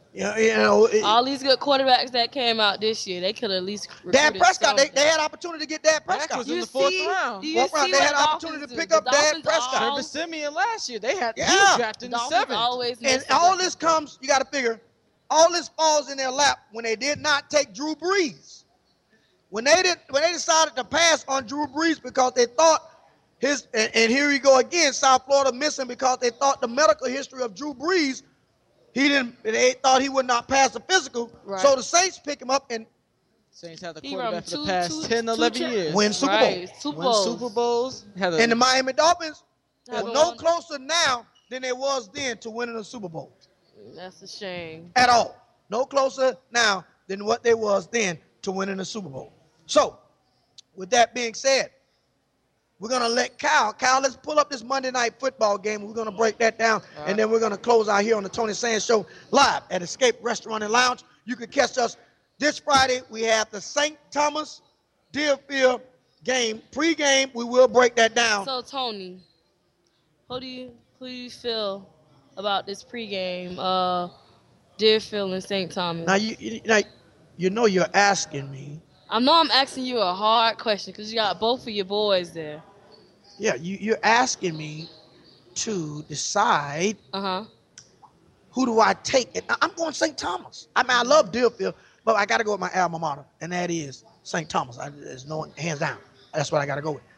You know, you know it, all these good quarterbacks that came out this year, they could at least. Dak Prescott, they, they had opportunity to get Dak Prescott. Dak was You in the fourth see- round. do you Fourth round, see they what had the opportunity Dolphins to pick do? up The Dak Dolphins Prescott. all- Trevor Simeon last year, they had he Yeah. was drafted in the Dolphins seventh. always And miss the all good this football. comes, you got to figure, all this falls in their lap when they did not take Drew Brees. When they did, when they decided to pass on Drew Brees because they thought his, and, and here we go again, South Florida missing because they thought the medical history of Drew Brees, he didn't, they thought he would not pass the physical. Right. So the Saints pick him up and Saints had the He quarterback run for the two- past two- ten, two eleven tri- years. win Super Bowl. Right, Super Win Bowls. Super Bowls. Had a, And the Miami Dolphins are Haven't no won- closer now than they was then to winning a Super Bowl That's a shame. at all. No closer now than what they was then to winning a Super Bowl. So, with that being said, we're going to let Kyle, Kyle, let's pull up this Monday Night Football game. We're going to break that down, right. and then we're going to close out here on the Tony Sands Show live at Escape Restaurant and Lounge. You can catch us this Friday. We have the Saint Thomas Deerfield game. Pre-game, we will break that down. So Tony, who do you who do you feel about this pregame? Uh, Deerfield and Saint Thomas. Now, you, you, now, you know you're asking me. I know I'm asking you a hard question because you got both of your boys there. Yeah, you, you're asking me to decide Uh huh. who do I take. And I- I'm going Saint Thomas. I mean, I love Deerfield, but I got to go with my alma mater, and that is Saint Thomas. I, there's no hands down. That's what I got to go with.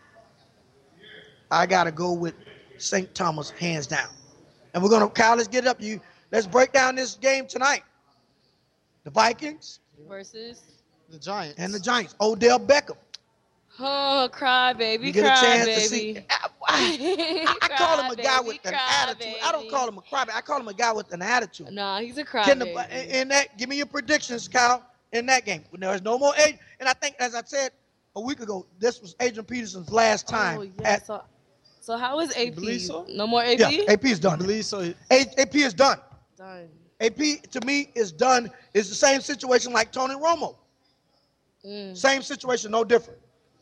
I got to go with Saint Thomas hands down. And we're gonna, Kyle, let's get it up. You, let's break down this game tonight. The Vikings Versus. the Giants. and the Giants. Odell Beckham. Oh, cry baby, You get cry a chance baby. to see. I, I- I call him a guy Cry, with an baby, cry, attitude. I don't baby. call him a crybaby. I call him a guy with an attitude. Nah, he's a cry Can the, baby. in that, give me your predictions, Kyle, in that game. There's no more age. And I think, as I said a week ago, this was Adrian Peterson's last time. Oh, yeah. at, so, so how is A P? believe so? No more A P? yeah, A P is I done. believe so. A, AP is done. Done. A P, to me, is done. It's the same situation like Tony Romo. Mm. Same situation, no different.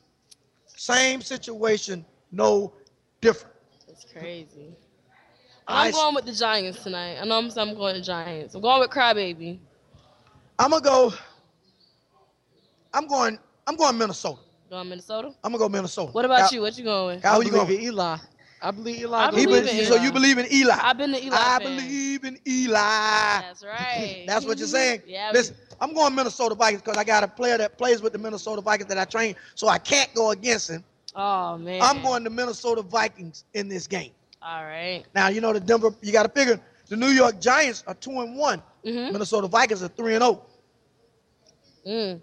Same situation, no different. That's crazy. I- I'm going with the Giants tonight. I know I'm, I'm going to Giants. I'm going with Crybaby. I'm gonna go. I'm going. I'm going Minnesota. Going Minnesota? I'm gonna go Minnesota. What about Kyle- you? What you going with? Kyle, I who you believe going? in Eli. I believe Eli. I gonna He believe win. in so Eli. you believe in Eli? I've been the Eli I fan. believe in Eli. That's right. That's what you're saying. Yeah. Listen, I'm going Minnesota Vikings because I got a player that plays with the Minnesota Vikings that I train, so I can't go against him. Oh man. I'm going to Minnesota Vikings in this game. All right. Now you know the Denver. You got to figure the New York Giants are two and one. Mhm. Minnesota Vikings are three and zero. Mm.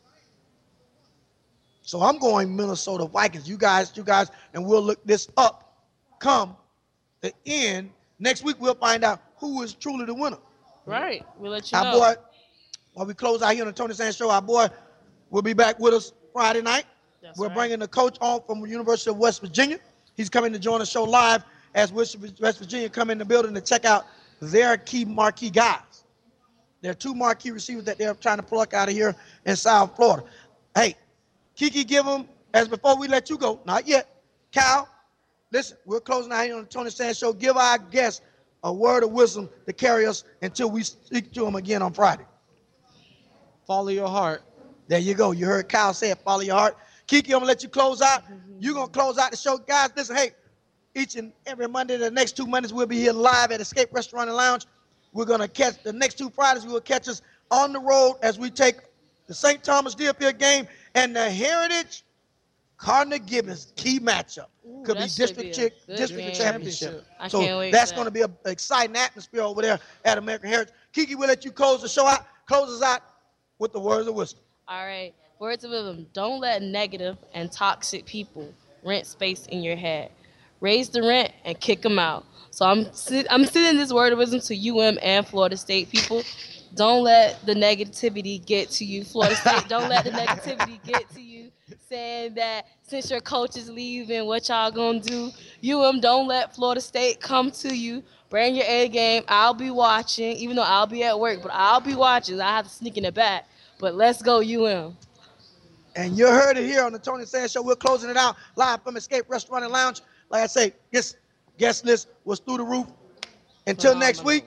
So I'm going Minnesota Vikings. You guys, you guys, and we'll look this up. Come the end next week, we'll find out who is truly the winner. Right. We'll let you Our know. boy, while we close out here on the Tony Sands Show, our boy will be back with us Friday night. That's We're right. bringing the coach on from the University of West Virginia. He's coming to join the show live as West West Virginia come in the building to check out their key marquee guys. There are two marquee receivers that they're trying to pluck out of here in South Florida. Hey, Kiki, give them, as before we let you go, not yet, Cal, listen, we're closing out here on the Tony Sands Show. Give our guests a word of wisdom to carry us until we speak to them again on Friday. Follow your heart. There you go. You heard Kyle say it, follow your heart. Kiki, I'm going to let you close out. You're going to close out the show. Guys, listen, hey, each and every Monday, the next two Mondays, we'll be here live at Escape Restaurant and Lounge. We're going to catch, the next two Fridays, we will catch us on the road as we take the Saint Thomas Deerfield game and the Heritage Cardinal Gibbons key matchup. Ooh, Could be that should district, be a chi- good district game. championship. I so can't wait that's for going to that. be an exciting atmosphere over there at American Heritage. Kiki, we'll let you close the show out. Close us out with the words of wisdom. All right. Words of wisdom. Don't let negative and toxic people rent space in your head. Raise the rent and kick them out. So I'm sit- I'm sending this word of wisdom to U M and Florida State people. Don't let the negativity get to you, Florida State. Don't let the negativity get to you, saying that since your coach is leaving, what y'all gonna do? U M, don't let Florida State come to you. Bring your A game. I'll be watching, even though I'll be at work, but I'll be watching. I have to sneak in the back. But let's go, U M. And you heard it here on the Tony Sands Show. We're closing it out live from Escape Restaurant and Lounge. Like I say, this guest list was through the roof. Until next week,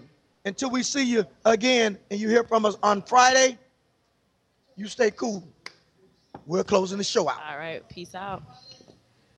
until we see you again and you hear from us on Friday, you stay cool. We're closing the show out. All right. Peace out.